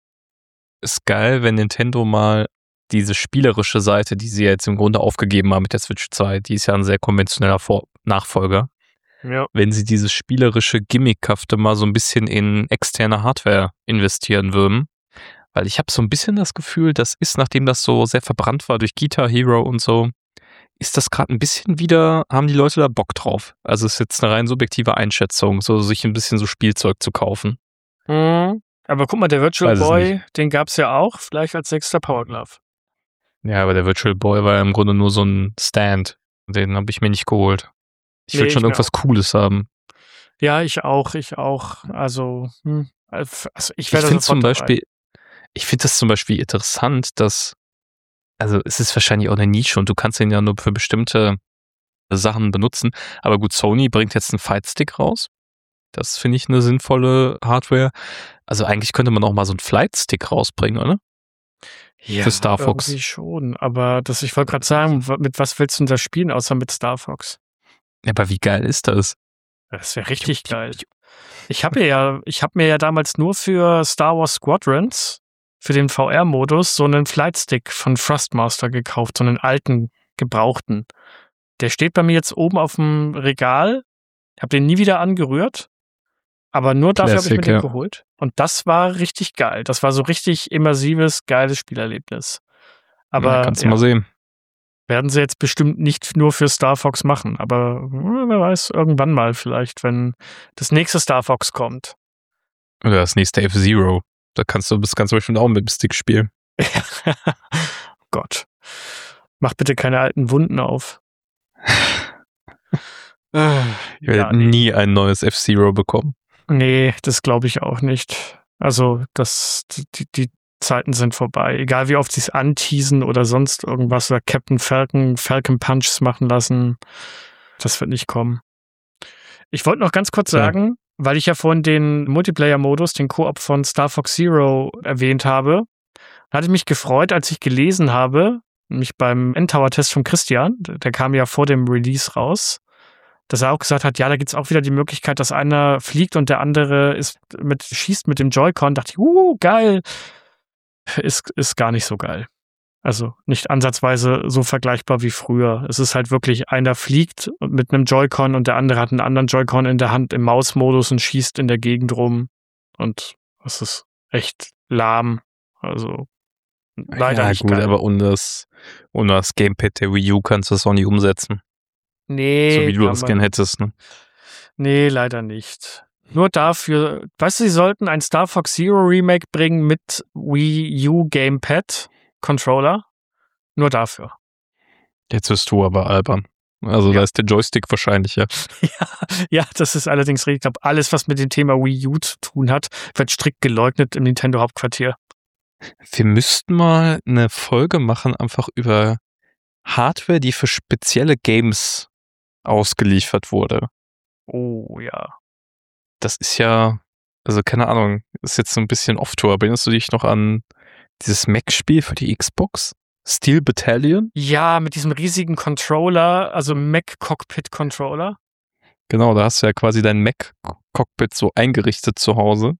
S2: es geil, wenn Nintendo mal diese spielerische Seite, die sie jetzt im Grunde aufgegeben haben mit der Switch zwei, die ist ja ein sehr konventioneller Vor- Nachfolger.
S1: Ja.
S2: Wenn sie dieses spielerische Gimmickhafte mal so ein bisschen in externe Hardware investieren würden. Weil ich habe so ein bisschen das Gefühl, das ist, nachdem das so sehr verbrannt war durch Guitar Hero und so, ist das gerade ein bisschen wieder, haben die Leute da Bock drauf. Also es ist jetzt eine rein subjektive Einschätzung, so sich ein bisschen so Spielzeug zu kaufen.
S1: Mhm. Aber guck mal, der Virtual Boy, den gab's ja auch, vielleicht als sechster Power Glove.
S2: Ja, aber der Virtual Boy war ja im Grunde nur so ein Stand. Den habe ich mir nicht geholt. Ich will
S1: Nee,
S2: schon
S1: ich
S2: irgendwas Cooles haben.
S1: Ja, ich auch, ich auch. Also, hm, also ich
S2: Ich
S1: werde
S2: finde zum Beispiel, ich finde das zum Beispiel interessant, dass, also es ist wahrscheinlich auch eine Nische und du kannst ihn ja nur für bestimmte Sachen benutzen. Aber gut, Sony bringt jetzt einen Fightstick raus. Das finde ich eine sinnvolle Hardware. Also eigentlich könnte man auch mal so einen Flightstick rausbringen, oder?
S1: Ja,
S2: für Star Fox.
S1: Irgendwie schon, aber das, ich wollte gerade sagen, mit was willst du denn da spielen, außer mit Star Fox?
S2: Ja, aber wie geil ist das?
S1: Das wäre richtig geil. Ich habe ja, ich habe mir ja damals nur für Star Wars Squadrons, für den V R-Modus, so einen Flightstick von Thrustmaster gekauft, so einen alten, gebrauchten. Der steht bei mir jetzt oben auf dem Regal. Ich habe den nie wieder angerührt, aber nur dafür habe ich mir den
S2: ja.
S1: geholt. Und das war richtig geil. Das war so richtig immersives, geiles Spielerlebnis. Aber
S2: ja, kannst du
S1: ja,
S2: mal sehen.
S1: werden sie jetzt bestimmt nicht nur für Star Fox machen, aber wer weiß, irgendwann mal vielleicht, wenn das nächste Star Fox kommt.
S2: Oder das nächste F-Zero. Da kannst du das Ganze bestimmt auch mit dem Stick spielen.
S1: Gott. Mach bitte keine alten Wunden auf. äh,
S2: Ich werde
S1: ja, nee.
S2: nie ein neues F-Zero bekommen.
S1: Nee, das glaube ich auch nicht. Also, das, die, die Zeiten sind vorbei. Egal wie oft sie es anteasen oder sonst irgendwas oder Captain Falcon, Falcon Punches machen lassen. Das wird nicht kommen. Ich wollte noch ganz kurz
S2: Ja.
S1: sagen, weil ich ja vorhin den Multiplayer-Modus, den Koop von Star Fox Zero erwähnt habe, hatte ich mich gefreut, als ich gelesen habe, nämlich beim Endtower-Test von Christian, der kam ja vor dem Release raus, dass er auch gesagt hat, ja, da gibt's auch wieder die Möglichkeit, dass einer fliegt und der andere ist mit, schießt mit dem Joy-Con. Dachte ich, uh, geil. Ist, ist gar nicht so geil. Also nicht ansatzweise so vergleichbar wie früher. Es ist halt wirklich, einer fliegt mit einem Joy-Con und der andere hat einen anderen Joy-Con in der Hand im Mausmodus und schießt in der Gegend rum. Und es ist echt lahm. Also leider
S2: ja,
S1: nicht
S2: gut,
S1: geil.
S2: aber ohne das, ohne das Gamepad der Wii U kannst du das auch nicht umsetzen.
S1: Nee,
S2: so wie du
S1: kann
S2: das
S1: man-
S2: gern hättest, ne?
S1: Nee, leider nicht. Nur dafür, weißt du, sie sollten ein Star Fox Zero Remake bringen mit Wii U Gamepad Controller. Nur dafür.
S2: Jetzt wirst du aber albern. Also
S1: Ja.
S2: da ist der Joystick wahrscheinlich, ja.
S1: Ja, ja, das ist allerdings richtig. Ich glaube, alles, was mit dem Thema Wii U zu tun hat, wird strikt geleugnet im Nintendo Hauptquartier.
S2: Wir müssten mal eine Folge machen, einfach über Hardware, die für spezielle Games ausgeliefert wurde.
S1: Oh ja.
S2: Das ist ja, also keine Ahnung, ist jetzt so ein bisschen off-tour. Erinnerst du dich noch an dieses Mac-Spiel für die Xbox? Steel Battalion?
S1: Ja, mit diesem riesigen Controller, also Mac-Cockpit-Controller.
S2: Genau, da hast du ja quasi dein Mac-Cockpit so eingerichtet zu Hause.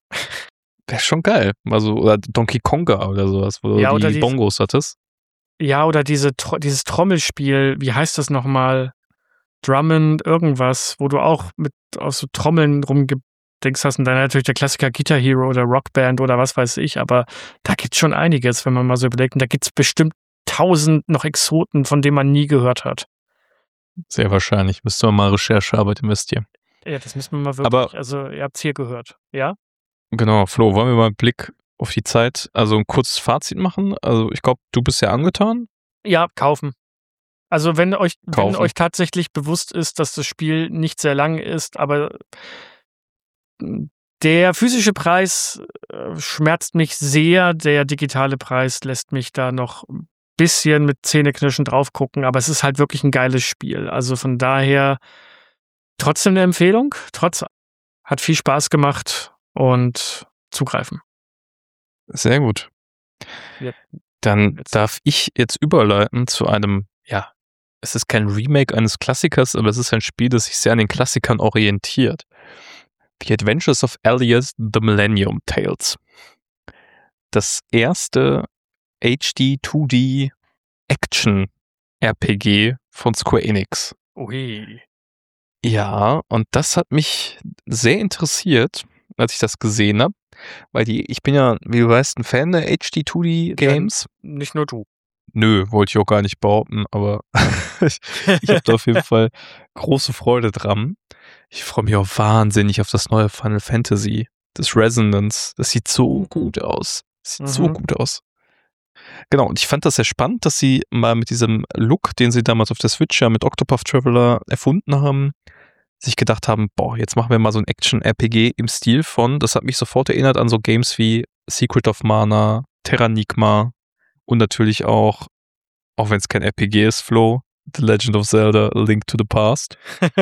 S2: Wäre schon geil. Also, oder Donkey Konga oder sowas, wo
S1: Ja,
S2: du
S1: oder
S2: die
S1: die-
S2: Bongos hattest.
S1: Ja, oder diese, Tro- dieses Trommelspiel, wie heißt das nochmal? Drummond irgendwas, wo du auch mit aus so Trommeln rumgedings hast und dann natürlich der Klassiker Guitar Hero oder Rockband oder was weiß ich, aber da gibt's schon einiges, wenn man mal so überlegt. Und da gibt's bestimmt tausend noch Exoten, von denen man nie gehört hat.
S2: Sehr wahrscheinlich. Müsste man mal Recherchearbeit investieren.
S1: Ja, das müssen wir mal wirklich,
S2: Aber-
S1: also ihr habt's hier gehört, ja?
S2: Genau, Flo, wollen wir mal einen Blick auf die Zeit, also ein kurzes Fazit machen? Also ich glaube, du bist ja angetan.
S1: Ja, kaufen. Also wenn euch, wenn
S2: Kaufen.
S1: euch tatsächlich bewusst ist, dass das Spiel nicht sehr lang ist, aber der physische Preis äh, schmerzt mich sehr, der digitale Preis lässt mich da noch ein bisschen mit Zähneknirschen drauf gucken, aber es ist halt wirklich ein geiles Spiel. Also von daher trotzdem eine Empfehlung, trotz hat viel Spaß gemacht und zugreifen.
S2: Sehr gut.
S1: Ja.
S2: Dann
S1: Jetzt-
S2: darf ich jetzt überleiten zu einem, ja, es ist kein Remake eines Klassikers, aber es ist ein Spiel, das sich sehr an den Klassikern orientiert. The Adventures of Elliot the Millennium Tales. Das erste H D zwei D Action R P G von Square Enix.
S1: Ui.
S2: Ja, und das hat mich sehr interessiert, als ich das gesehen habe, weil die, ich bin ja, wie du weißt, ein Fan der H D zwei D Games.
S1: Nicht nur du.
S2: Nö, wollte ich auch gar nicht behaupten, aber ich, ich habe da auf jeden Fall große Freude dran. Ich freue mich auch wahnsinnig auf das neue Final Fantasy, das Resonance. Das sieht so gut aus. Das sieht so
S1: Mhm.
S2: gut aus. Genau, und ich fand das sehr spannend, dass sie mal mit diesem Look, den sie damals auf der Switch ja mit Octopath Traveler erfunden haben, sich gedacht haben, boah, jetzt machen wir mal so ein Action-R P G im Stil von, das hat mich sofort erinnert an so Games wie Secret of Mana, Terranigma und natürlich auch, auch wenn es kein R P G ist, Flo, The Legend of Zelda, A Link to the Past.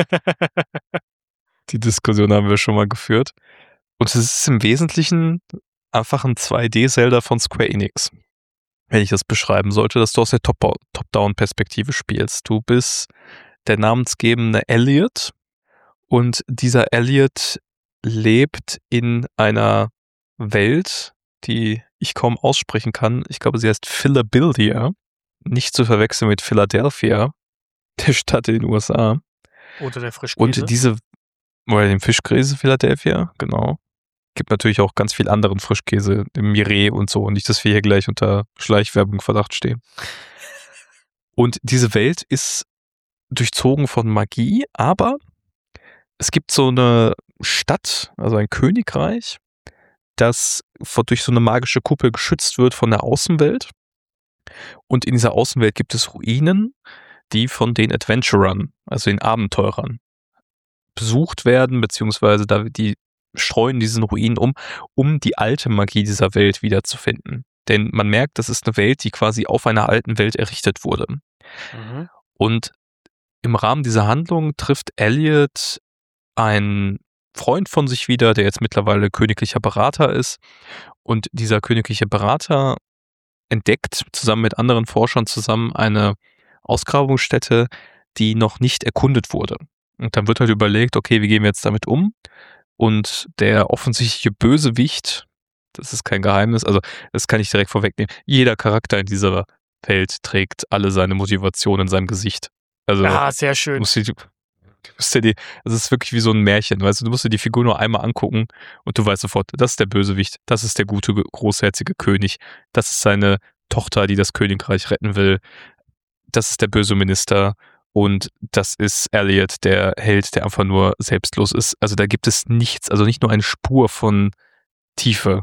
S2: Die Diskussion haben wir schon mal geführt. Und es ist im Wesentlichen einfach ein zwei D-Zelda von Square Enix. Wenn ich das beschreiben sollte, dass du aus der Top- Top-Down-Perspektive spielst. Du bist der namensgebende Elliot und dieser Elliot lebt in einer Welt, die ich kaum aussprechen kann. Ich glaube, sie heißt Philadelphia. Nicht zu verwechseln mit Philadelphia, der Stadt in den U S A.
S1: Oder der Frischkäse.
S2: Und diese, oder den Fischkäse Philadelphia, genau. Gibt natürlich auch ganz viel anderen Frischkäse, im Mireille und so. Und nicht, dass wir hier gleich unter Schleichwerbung Verdacht stehen. Und diese Welt ist durchzogen von Magie, aber es gibt so eine Stadt, also ein Königreich, das vor, durch so eine magische Kuppel geschützt wird von der Außenwelt. Und in dieser Außenwelt gibt es Ruinen, die von den Adventurern, also den Abenteurern, besucht werden, beziehungsweise da, die streuen diesen Ruinen um, um die alte Magie dieser Welt wiederzufinden. Denn man merkt, das ist eine Welt, die quasi auf einer alten Welt errichtet wurde.
S1: Mhm.
S2: Und im Rahmen dieser Handlung trifft Elliot einen Freund von sich wieder, der jetzt mittlerweile königlicher Berater ist. Und dieser königliche Berater entdeckt zusammen mit anderen Forschern zusammen eine Ausgrabungsstätte, die noch nicht erkundet wurde. Und dann wird halt überlegt, okay, wie gehen wir jetzt damit um? Und der offensichtliche Bösewicht, das ist kein Geheimnis, also das kann ich direkt vorwegnehmen, jeder Charakter in dieser Welt trägt alle seine Motivation in seinem Gesicht. Also
S1: Ah, sehr schön.
S2: musst du, du musst dir die, das ist wirklich wie so ein Märchen, weißt du, du musst dir die Figur nur einmal angucken und du weißt sofort, das ist der Bösewicht, das ist der gute, großherzige König, das ist seine Tochter, die das Königreich retten will, das ist der böse Minister und das ist Elliot, der Held, der einfach nur selbstlos ist. Also da gibt es nichts, also nicht nur eine Spur von Tiefe.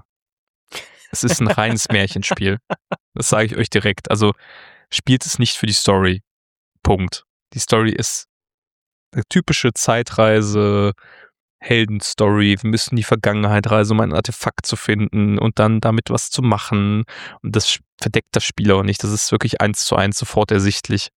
S2: Es ist ein reines Märchenspiel. Das sage ich euch direkt. Also spielt es nicht für die Story. Punkt. Die Story ist eine typische Zeitreise, Heldenstory. Wir müssen in die Vergangenheit reisen, um ein Artefakt zu finden und dann damit was zu machen. Und das verdeckt das Spiel auch nicht. Das ist wirklich eins zu eins sofort ersichtlich.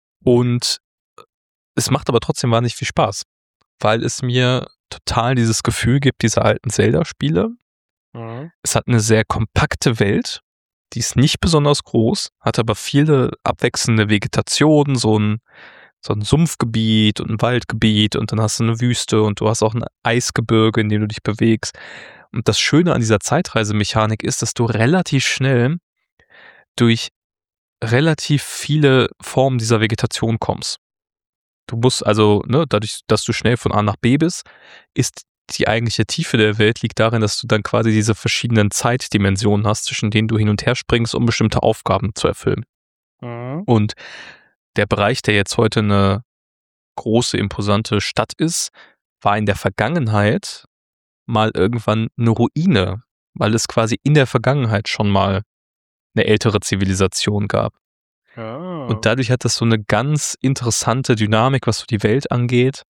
S2: Und es macht aber trotzdem wahnsinnig viel Spaß, weil es mir total dieses Gefühl gibt, diese alten Zelda-Spiele.
S1: Mhm.
S2: Es hat eine sehr kompakte Welt, die ist nicht besonders groß, hat aber viele abwechselnde Vegetation, so ein, so ein Sumpfgebiet und ein Waldgebiet und dann hast du eine Wüste und du hast auch ein Eisgebirge, in dem du dich bewegst. Und das Schöne an dieser Zeitreisemechanik ist, dass du relativ schnell durch relativ viele Formen dieser Vegetation kommst. Du musst also, ne, dadurch, dass du schnell von A nach B bist, ist die eigentliche Tiefe der Welt liegt darin, dass du dann quasi diese verschiedenen Zeitdimensionen hast, zwischen denen du hin und her springst, um bestimmte Aufgaben zu erfüllen.
S1: Mhm.
S2: Und der Bereich, der jetzt heute eine große, imposante Stadt ist, war in der Vergangenheit mal irgendwann eine Ruine, weil es quasi in der Vergangenheit schon mal eine ältere Zivilisation gab.
S1: Ja.
S2: Und dadurch hat das so eine ganz interessante Dynamik, was so die Welt angeht.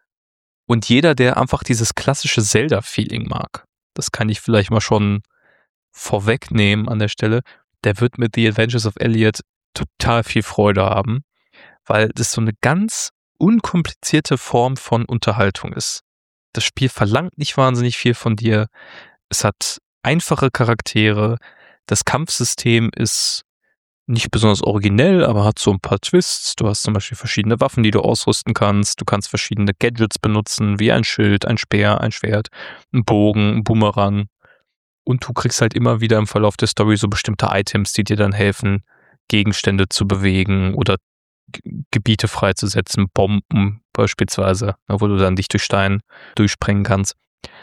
S2: Und jeder, der einfach dieses klassische Zelda-Feeling mag, das kann ich vielleicht mal schon vorwegnehmen an der Stelle, der wird mit The Adventures of Elliot total viel Freude haben, weil das so eine ganz unkomplizierte Form von Unterhaltung ist. Das Spiel verlangt nicht wahnsinnig viel von dir. Es hat einfache Charaktere. Das Kampfsystem ist nicht besonders originell, aber hat so ein paar Twists. Du hast zum Beispiel verschiedene Waffen, die du ausrüsten kannst. Du kannst verschiedene Gadgets benutzen, wie ein Schild, ein Speer, ein Schwert, ein Bogen, ein Boomerang. Und du kriegst halt immer wieder im Verlauf der Story so bestimmte Items, die dir dann helfen, Gegenstände zu bewegen oder G- Gebiete freizusetzen, Bomben beispielsweise, ne, wo du dann dich durch Stein durchsprengen kannst.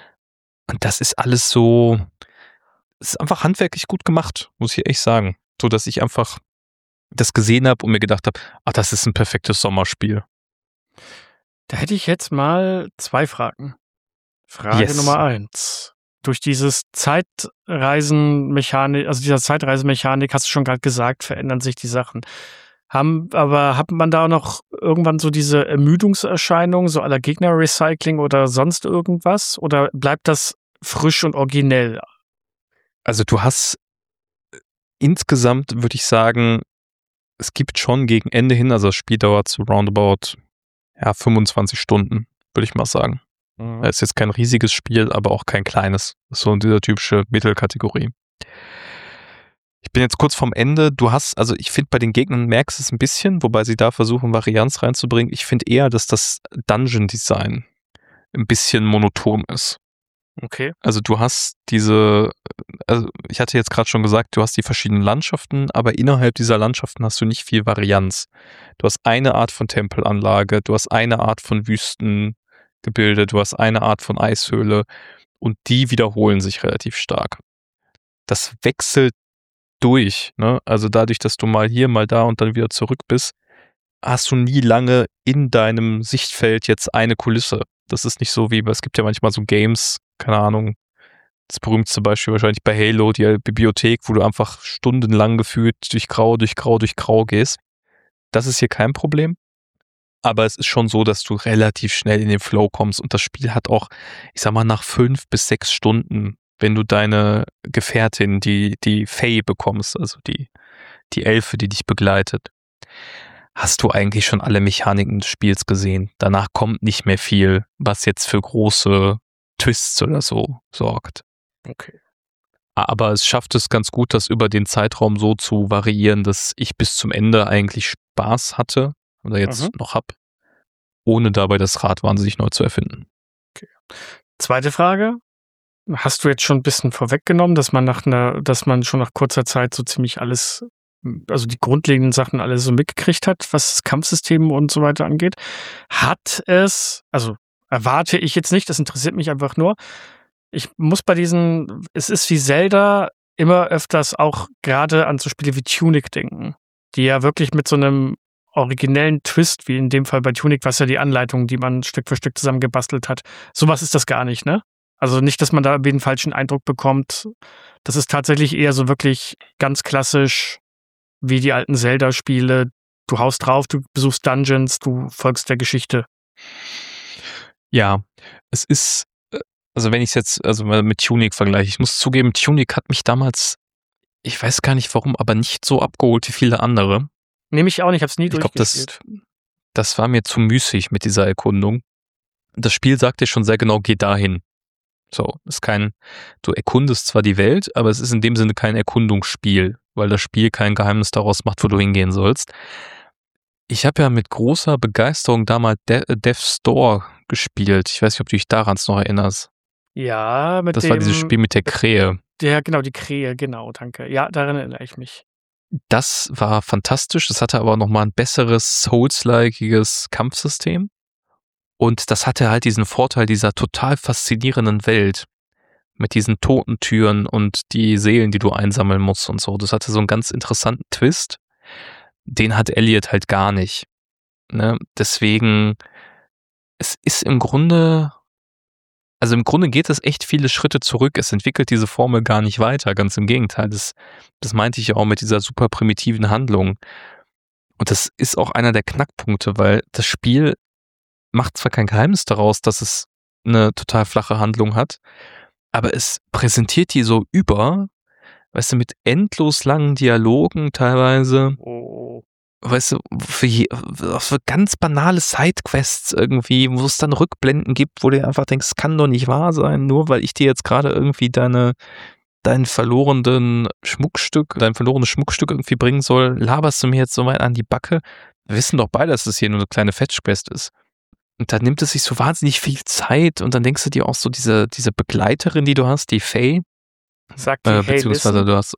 S2: Und das ist alles so, es ist einfach handwerklich gut gemacht, muss ich echt sagen. So, dass ich einfach das gesehen habe und mir gedacht habe, ach, das ist ein perfektes Sommerspiel.
S1: Da hätte ich jetzt mal zwei Fragen. Frage
S2: Yes.
S1: Nummer eins. Durch dieses Zeitreisenmechanik, also dieser Zeitreisemechanik, hast du schon gerade gesagt, verändern sich die Sachen. Haben, aber hat man da auch noch irgendwann so diese Ermüdungserscheinung, so aller Gegner-Recycling oder sonst irgendwas? Oder bleibt das frisch und originell?
S2: Also du hast äh, insgesamt, würde ich sagen, es gibt schon gegen Ende hin, also das Spiel dauert so roundabout ja, fünfundzwanzig Stunden, würde ich mal sagen.
S1: Mhm.
S2: Es ist jetzt kein riesiges Spiel, aber auch kein kleines. Das ist so in dieser typische Mittelkategorie. Ich bin jetzt kurz vorm Ende. Du hast, also ich finde, bei den Gegnern merkst du es ein bisschen, wobei sie da versuchen, Varianz reinzubringen. Ich finde eher, dass das Dungeon-Design ein bisschen monoton ist.
S1: Okay.
S2: Also du hast diese, also ich hatte jetzt gerade schon gesagt, du hast die verschiedenen Landschaften, aber innerhalb dieser Landschaften hast du nicht viel Varianz. Du hast eine Art von Tempelanlage, du hast eine Art von Wüstengebilde, du hast eine Art von Eishöhle und die wiederholen sich relativ stark. Das wechselt durch, ne? Also dadurch, dass du mal hier, mal da und dann wieder zurück bist, hast du nie lange in deinem Sichtfeld jetzt eine Kulisse. Das ist nicht so wie, es gibt ja manchmal so Games, keine Ahnung, Das berühmteste Beispiel wahrscheinlich bei Halo, die Bibliothek, wo du einfach stundenlang gefühlt durch Grau, durch Grau, durch Grau gehst. Das ist hier kein Problem. Aber es ist schon so, dass du relativ schnell in den Flow kommst und das Spiel hat auch, ich sag mal, nach fünf bis sechs Stunden, wenn du deine Gefährtin, die, die Faye bekommst, also die, die Elfe, die dich begleitet, hast du eigentlich schon alle Mechaniken des Spiels gesehen. Danach kommt nicht mehr viel, was jetzt für große Twists oder so sorgt.
S1: Okay.
S2: Aber es schafft es ganz gut, das über den Zeitraum so zu variieren, dass ich bis zum Ende eigentlich Spaß hatte oder jetzt
S1: Mhm.
S2: noch hab, ohne dabei das Rad wahnsinnig neu zu erfinden.
S1: Okay. Zweite Frage. Hast du jetzt schon ein bisschen vorweggenommen, dass man nach einer, dass man schon nach kurzer Zeit so ziemlich alles, also die grundlegenden Sachen alle so mitgekriegt hat, was das Kampfsystem und so weiter angeht? Hat es, also erwarte ich jetzt nicht, das interessiert mich einfach nur. Ich muss bei diesen, es ist wie Zelda, immer öfters auch gerade an so Spiele wie Tunic denken, die ja wirklich mit so einem originellen Twist, wie in dem Fall bei Tunic, was ja die Anleitung, die man Stück für Stück zusammengebastelt hat. Sowas ist das gar nicht, ne? Also nicht, dass man da den falschen Eindruck bekommt. Das ist tatsächlich eher so wirklich ganz klassisch wie die alten Zelda-Spiele. Du haust drauf, du besuchst Dungeons, du folgst der Geschichte.
S2: Ja, es ist, also wenn ich es jetzt also mal mit Tunic vergleiche, ich muss zugeben, Tunic hat mich damals, ich weiß gar nicht warum, aber nicht so abgeholt wie viele andere.
S1: Nehme ich auch nicht, ich hab's nie
S2: Ich glaube, das,
S1: durchgespielt.
S2: das war mir zu müßig mit dieser Erkundung. Das Spiel sagt dir schon sehr genau, geh dahin. So, ist kein, du erkundest zwar die Welt, aber es ist in dem Sinne kein Erkundungsspiel, weil das Spiel kein Geheimnis daraus macht, wo du hingehen sollst. Ich habe ja mit großer Begeisterung damals De- Death's Door gespielt. Ich weiß nicht, ob du dich daran noch erinnerst.
S1: Ja, mit
S2: Das
S1: dem,
S2: war dieses Spiel mit der Krähe.
S1: Ja, genau, die Krähe, genau, danke. Ja, daran erinnere ich mich.
S2: Das war fantastisch. Das hatte aber nochmal ein besseres, Souls-likeiges Kampfsystem. Und das hatte halt diesen Vorteil dieser total faszinierenden Welt mit diesen toten Türen und die Seelen, die du einsammeln musst und so. Das hatte so einen ganz interessanten Twist. Den hat Elliot halt gar nicht. Ne? Deswegen, es ist im Grunde, also im Grunde geht es echt viele Schritte zurück. Es entwickelt diese Formel gar nicht weiter. Ganz im Gegenteil. Das, das meinte ich ja auch mit dieser super primitiven Handlung. Und das ist auch einer der Knackpunkte, weil das Spiel macht zwar kein Geheimnis daraus, dass es eine total flache Handlung hat, aber es präsentiert die so über, weißt du, mit endlos langen Dialogen teilweise,
S1: Oh.
S2: weißt du, für, je, für ganz banale Sidequests irgendwie, wo es dann Rückblenden gibt, wo du einfach denkst, es kann doch nicht wahr sein, nur weil ich dir jetzt gerade irgendwie deine dein verlorenen Schmuckstück, dein verlorenes Schmuckstück irgendwie bringen soll, laberst du mir jetzt so weit an die Backe? Wir wissen doch beide, dass es hier nur eine kleine Fetchquest ist. Und dann nimmt es sich so wahnsinnig viel Zeit und dann denkst du dir auch so, diese, diese Begleiterin, die du hast, die Faye,
S1: Sagt die,
S2: äh,
S1: hey,
S2: beziehungsweise
S1: listen.
S2: du hast,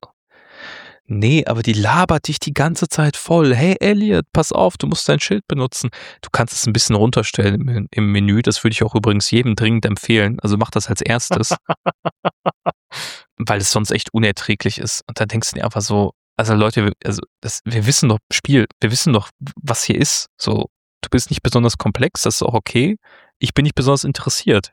S2: nee, aber die labert dich die ganze Zeit voll. Hey Elliot, pass auf, du musst dein Schild benutzen. Du kannst es ein bisschen runterstellen im, im Menü, das würde ich auch übrigens jedem dringend empfehlen. Also mach das als erstes, weil es sonst echt unerträglich ist. Und dann denkst du dir einfach so, also Leute, wir- also das, wir wissen doch, Spiel, wir wissen doch, was hier ist. So, du bist nicht besonders komplex, das ist auch okay. Ich bin nicht besonders interessiert.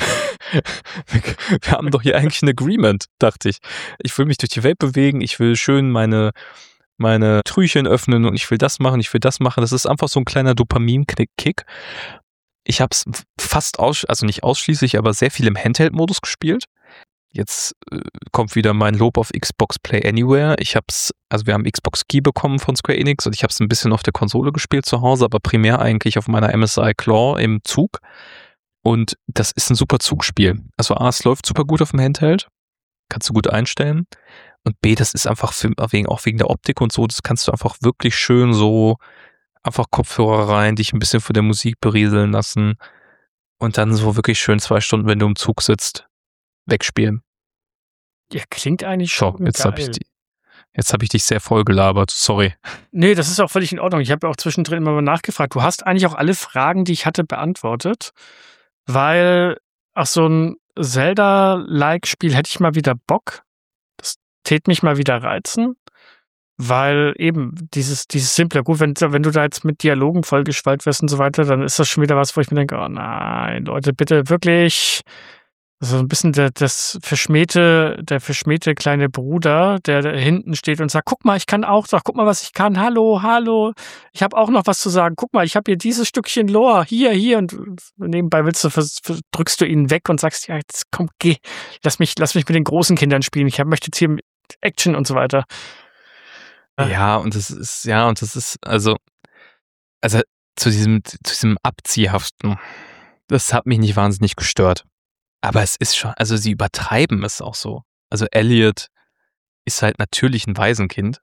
S2: wir, wir haben doch hier eigentlich ein Agreement, dachte ich. Ich will mich durch die Welt bewegen, ich will schön meine, meine Trüchen öffnen und ich will das machen, ich will das machen. Das ist einfach so ein kleiner Dopamin-Kick. Ich habe es fast, aus, also nicht ausschließlich, aber sehr viel im Handheld-Modus gespielt. Jetzt äh, kommt wieder mein Lob auf Xbox Play Anywhere. Ich hab's, also wir haben Xbox Key bekommen von Square Enix und ich habe es ein bisschen auf der Konsole gespielt zu Hause, aber primär eigentlich auf meiner M S I Claw im Zug. Und das ist ein super Zugspiel. Also A, es läuft super gut auf dem Handheld, kannst du gut einstellen. Und B, das ist einfach für, wegen, auch wegen der Optik und so, das kannst du einfach wirklich schön so einfach Kopfhörer rein, dich ein bisschen von der Musik berieseln lassen und dann so wirklich schön zwei Stunden, wenn du im Zug sitzt, wegspielen.
S1: Ja, klingt eigentlich
S2: So,
S1: schon
S2: jetzt
S1: geil.
S2: habe ich, die- jetzt hab ich dich sehr voll gelabert, sorry.
S1: Nee, das ist auch völlig in Ordnung. Ich habe ja auch zwischendrin immer mal nachgefragt. Du hast eigentlich auch alle Fragen, die ich hatte, beantwortet, weil ach so ein Zelda-like-Spiel hätte ich mal wieder Bock. Das tät mich mal wieder reizen, weil eben dieses dieses simple, gut, wenn wenn du da jetzt mit Dialogen vollgeschwallt wirst und so weiter, dann ist das schon wieder was, wo ich mir denke: „Oh nein, Leute, bitte wirklich So ein bisschen der, das verschmähte, der verschmähte kleine Bruder, der da hinten steht und sagt, guck mal, ich kann auch, sag, guck mal, was ich kann. Hallo, hallo, ich habe auch noch was zu sagen. Guck mal, ich habe hier dieses Stückchen Lore, hier, hier. Und nebenbei willst du, vers- vers- drückst du ihn weg und sagst, ja, jetzt komm, geh, lass mich, lass mich mit den großen Kindern spielen. Ich hab, möchte jetzt hier mit Action und so weiter. Ah.
S2: Ja, und das ist, ja, und das ist, also, also zu diesem, zu diesem Abziehhaften, das hat mich nicht wahnsinnig gestört. Aber es ist schon, also sie übertreiben es auch so. Also Elliot ist halt natürlich ein Waisenkind.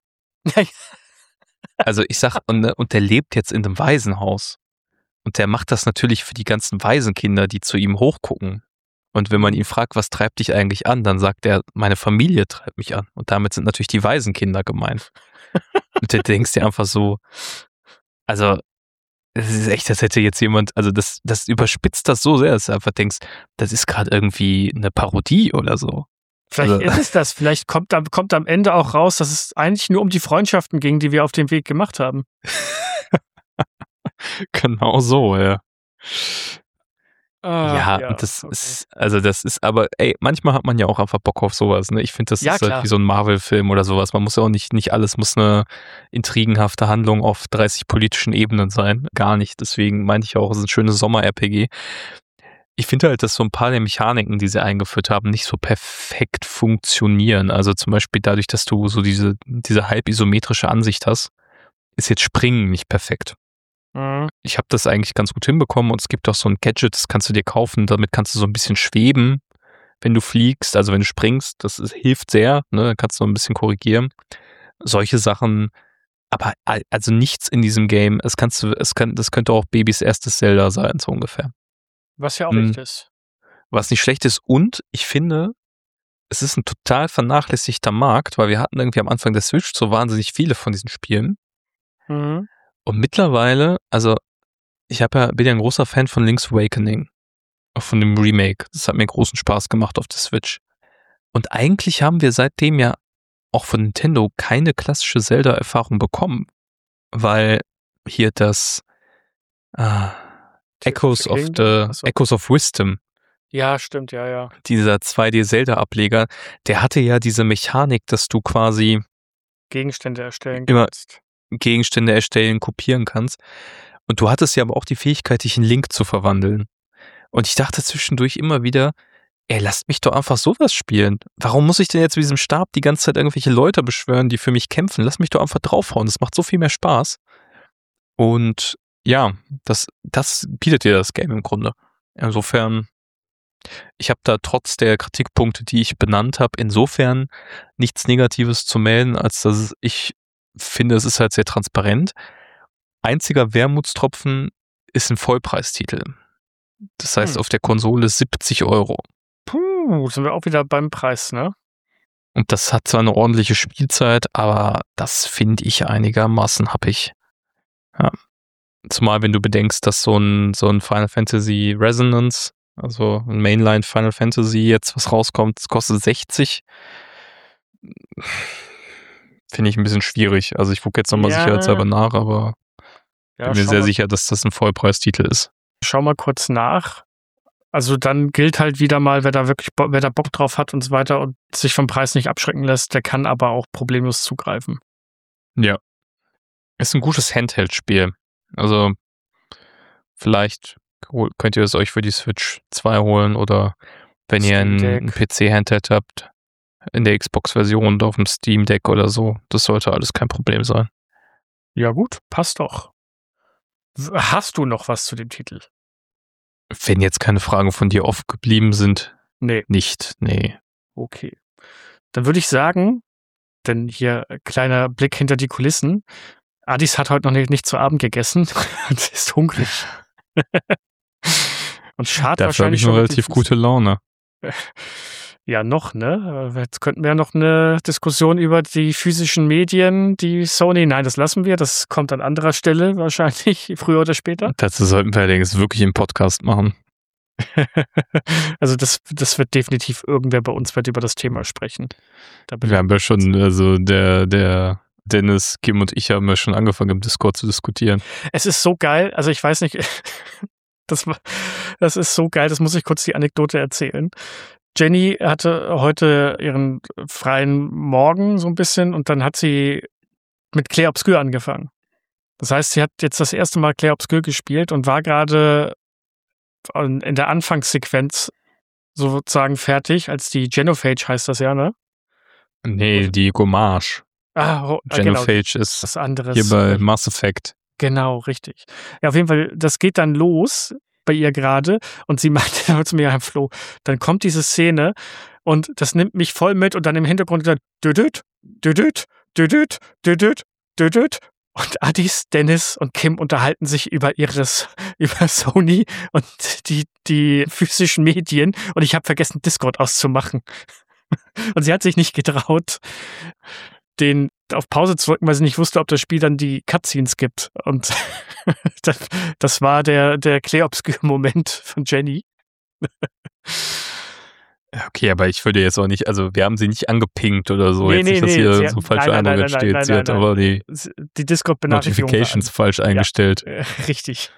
S2: Also ich sag, und, ne, und der lebt jetzt in einem Waisenhaus. Und der macht das natürlich für die ganzen Waisenkinder, die zu ihm hochgucken. Und wenn man ihn fragt, was treibt dich eigentlich an, dann sagt er, meine Familie treibt mich an. Und damit sind natürlich die Waisenkinder gemeint. Und du denkst dir einfach so, also es ist echt, das hätte jetzt jemand, also das, das überspitzt das so sehr, dass du einfach denkst, das ist gerade irgendwie eine Parodie oder so.
S1: Vielleicht
S2: Also-
S1: ist es das. Vielleicht kommt, am- kommt am Ende auch raus, dass es eigentlich nur um die Freundschaften ging, die wir auf dem Weg gemacht haben.
S2: Genau so, ja.
S1: Ah,
S2: ja, und das
S1: okay.
S2: ist, also das ist aber, ey, manchmal hat man ja auch einfach Bock auf sowas, ne? Ich finde, das
S1: Ja,
S2: ist halt
S1: klar.
S2: wie so ein Marvel-Film oder sowas. Man muss ja auch nicht, nicht alles muss eine intrigenhafte Handlung auf dreißig politischen Ebenen sein. Gar nicht. Deswegen meinte ich auch, es ist ein schönes Sommer-R P G. Ich finde halt, dass so ein paar der Mechaniken, die sie eingeführt haben, nicht so perfekt funktionieren. Also zum Beispiel dadurch, dass du so diese, diese halb isometrische Ansicht hast, ist jetzt Springen nicht perfekt.
S1: Mhm.
S2: Ich habe das eigentlich ganz gut hinbekommen und es gibt auch so ein Gadget, das kannst du dir kaufen, damit kannst du so ein bisschen schweben, wenn du fliegst, also wenn du springst, das ist, hilft sehr, ne, dann kannst du noch ein bisschen korrigieren. Solche Sachen, aber al- also nichts in diesem Game, es kannst du, es kann, das könnte auch Babys erstes Zelda sein, so ungefähr.
S1: Was ja auch
S2: Mhm.
S1: echt ist.
S2: Was nicht schlecht ist und ich finde, es ist ein total vernachlässigter Markt, weil wir hatten irgendwie am Anfang der Switch so wahnsinnig viele von diesen Spielen.
S1: Mhm.
S2: Und mittlerweile, also ich hab ja, bin ja ein großer Fan von Link's Awakening, auch von dem Remake. Das hat mir großen Spaß gemacht auf der Switch. Und eigentlich haben wir seitdem ja auch von Nintendo keine klassische Zelda-Erfahrung bekommen, weil hier das ah, Echoes of the
S1: Achso.
S2: Echoes of Wisdom,
S1: Ja, stimmt, ja, ja.
S2: dieser zwei D Zelda-Ableger, der hatte ja diese Mechanik, dass du quasi
S1: Gegenstände erstellen
S2: Immer-
S1: kannst.
S2: Gegenstände erstellen, kopieren kannst. Und du hattest ja aber auch die Fähigkeit, dich in Link zu verwandeln. Und ich dachte zwischendurch immer wieder, ey, lasst mich doch einfach sowas spielen. Warum muss ich denn jetzt mit diesem Stab die ganze Zeit irgendwelche Leute beschwören, die für mich kämpfen? Lass mich doch einfach draufhauen. Das macht so viel mehr Spaß. Und ja, das, das bietet dir das Game im Grunde. Insofern, ich habe da trotz der Kritikpunkte, die ich benannt habe, insofern nichts Negatives zu melden, als dass ich finde, es ist halt sehr transparent. Einziger Wermutstropfen ist ein Vollpreistitel. Das heißt,
S1: Hm.
S2: auf der Konsole siebzig Euro.
S1: Puh, sind wir auch wieder beim Preis, ne?
S2: Und das hat zwar eine ordentliche Spielzeit, aber das finde ich einigermaßen happig. Ja. Zumal, wenn du bedenkst, dass so ein, so ein Final Fantasy Resonance, also ein Mainline Final Fantasy jetzt was rauskommt, das kostet sechzig. Finde ich ein bisschen schwierig. Also ich gucke jetzt nochmal
S1: Ja.
S2: sicherheitshalber nach, aber
S1: Ja,
S2: bin mir
S1: schau
S2: sehr
S1: mal,
S2: sicher, dass das ein Vollpreistitel ist.
S1: schau mal kurz nach. Also dann gilt halt wieder mal, wer da wirklich, Bo- wer da Bock drauf hat und so weiter und sich vom Preis nicht abschrecken lässt, der kann aber auch problemlos zugreifen.
S2: Ja. Ist ein gutes Handheld-Spiel. Also vielleicht hol- könnt ihr es euch für die Switch zwei holen oder wenn ihr
S1: Steam
S2: ein,
S1: Deck.
S2: ein P C-Handheld habt, in der Xbox-Version oder auf dem Steam Deck oder so. Das sollte alles kein Problem sein.
S1: Ja gut, passt doch. W- Hast du noch was zu dem Titel?
S2: Wenn jetzt keine Fragen von dir offen geblieben sind,
S1: Nee,
S2: nicht. Nee.
S1: okay. Dann würde ich sagen, denn hier äh, kleiner Blick hinter die Kulissen. Adis hat heute noch nicht, nicht zu Abend gegessen und ist hungrig. Und schart
S2: Dafür habe
S1: wahrscheinlich
S2: ich nur
S1: schon mit den
S2: relativ
S1: Füßen.
S2: gute Laune.
S1: Ja, noch, ne? Äh, Jetzt könnten wir noch eine Diskussion über die physischen Medien, die Sony, nein, das lassen wir, das kommt an anderer Stelle wahrscheinlich, früher oder später.
S2: Dazu sollten wir allerdings wirklich einen Podcast machen.
S1: Also das, das wird definitiv irgendwer bei uns wird über das Thema sprechen. Da bin
S2: Wir haben ja schon, also der, der Dennis, Kim und ich haben ja schon angefangen im Discord zu diskutieren.
S1: Es ist so geil, also ich weiß nicht, Das, war, das ist so geil, das muss ich kurz die Anekdote erzählen. Jenny hatte heute ihren freien Morgen so ein bisschen und dann hat sie mit Clair Obscur angefangen. Das heißt, sie hat jetzt das erste Mal Clair Obscur gespielt und war gerade in der Anfangssequenz sozusagen fertig, als die Genophage heißt das ja, ne?
S2: Nee, die Gommage.
S1: Ah, oh,
S2: Genophage
S1: genau,
S2: ist
S1: was anderes.
S2: Hier bei Mass Effect.
S1: Genau, richtig. Ja, auf jeden Fall, das geht dann los bei ihr gerade und sie meinte zu mir, Herr Flo, dann kommt diese Szene und das nimmt mich voll mit und dann im Hintergrund dann düdüt, düdüt, düdüt, düdüt, düdüt und Addis, Dennis und Kim unterhalten sich über ihres, über Sony und die, die physischen Medien und ich habe vergessen, Discord auszumachen. Und sie hat sich nicht getraut, den auf Pause zu drücken, weil sie nicht wusste, ob das Spiel dann die Cutscenes gibt. Und das, das war der, der Clair Obscur-Moment von Jenny.
S2: Okay, aber ich würde jetzt auch nicht, also wir haben sie nicht angepinkt oder so,
S1: Nee,
S2: jetzt
S1: nee,
S2: nicht, dass
S1: nee,
S2: hier
S1: sie
S2: so
S1: hat-
S2: falscher
S1: nein, nein,
S2: Eindruck
S1: nein, nein,
S2: entsteht.
S1: nein,
S2: Sie
S1: nein,
S2: hat
S1: nein.
S2: aber die
S1: Die Discord-Benachrichtigung war an.
S2: Notifications falsch eingestellt.
S1: Äh, Richtig.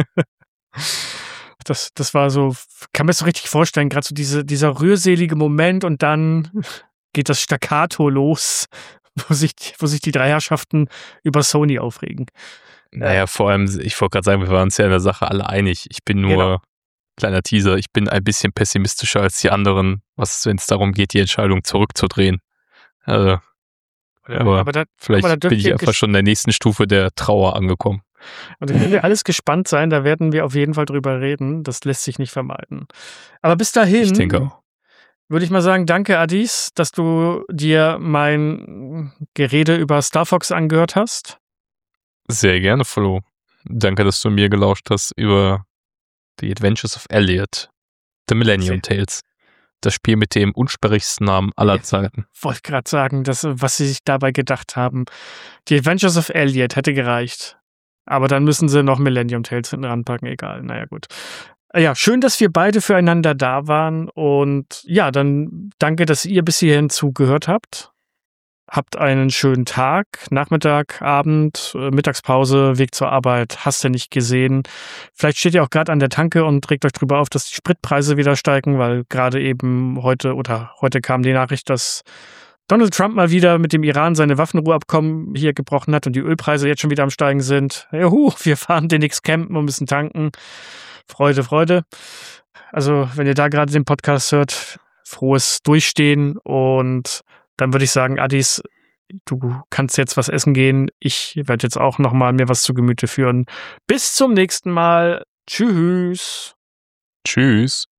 S1: Das, das war so, kann mir das so richtig vorstellen, gerade so diese, dieser rührselige Moment und dann geht das Staccato los, wo sich, wo sich die drei Herrschaften über Sony aufregen.
S2: Naja, vor allem, ich wollte gerade sagen, wir waren uns ja in der Sache alle einig. Ich bin nur,
S1: Genau.
S2: kleiner Teaser, ich bin ein bisschen pessimistischer als die anderen, was, wenn es darum geht, die Entscheidung zurückzudrehen. Also, aber,
S1: aber da,
S2: vielleicht
S1: aber da dürft
S2: bin ich
S1: ihr
S2: einfach
S1: ges-
S2: schon in der nächsten Stufe der Trauer angekommen.
S1: Und da können wir alles gespannt sein, da werden wir auf jeden Fall drüber reden. Das lässt sich nicht vermeiden. Aber bis dahin
S2: Ich denke auch.
S1: würde ich mal sagen, danke Addis, dass du dir mein Gerede über Star Fox angehört hast.
S2: Sehr gerne, Flo. Danke, dass du mir gelauscht hast über The Adventures of Elliot, The Millennium
S1: Sehr-
S2: Tales. Das Spiel mit dem unsprechlichsten Namen aller Zeiten.
S1: Wollte gerade sagen, dass, was sie sich dabei gedacht haben. Die Adventures of Elliot hätte gereicht. Aber dann müssen sie noch Millennium Tales hinten ranpacken, egal. Naja, gut. Ja, schön, dass wir beide füreinander da waren. Und ja, dann danke, dass ihr bis hierhin zugehört habt. Habt einen schönen Tag, Nachmittag, Abend, äh, Mittagspause, Weg zur Arbeit, hast du nicht gesehen. Vielleicht steht ihr auch gerade an der Tanke und regt euch drüber auf, dass die Spritpreise wieder steigen, weil gerade eben heute oder heute kam die Nachricht, dass Donald Trump mal wieder mit dem Iran seine Waffenruheabkommen hier gebrochen hat und die Ölpreise jetzt schon wieder am Steigen sind. Juhu, wir fahren demnächst campen und müssen tanken. Freude, Freude. Also, wenn ihr da gerade den Podcast hört, frohes Durchstehen und dann würde ich sagen, Addis, du kannst jetzt was essen gehen. Ich werde jetzt auch noch mal mir was zu Gemüte führen. Bis zum nächsten Mal. Tschüss.
S2: Tschüss.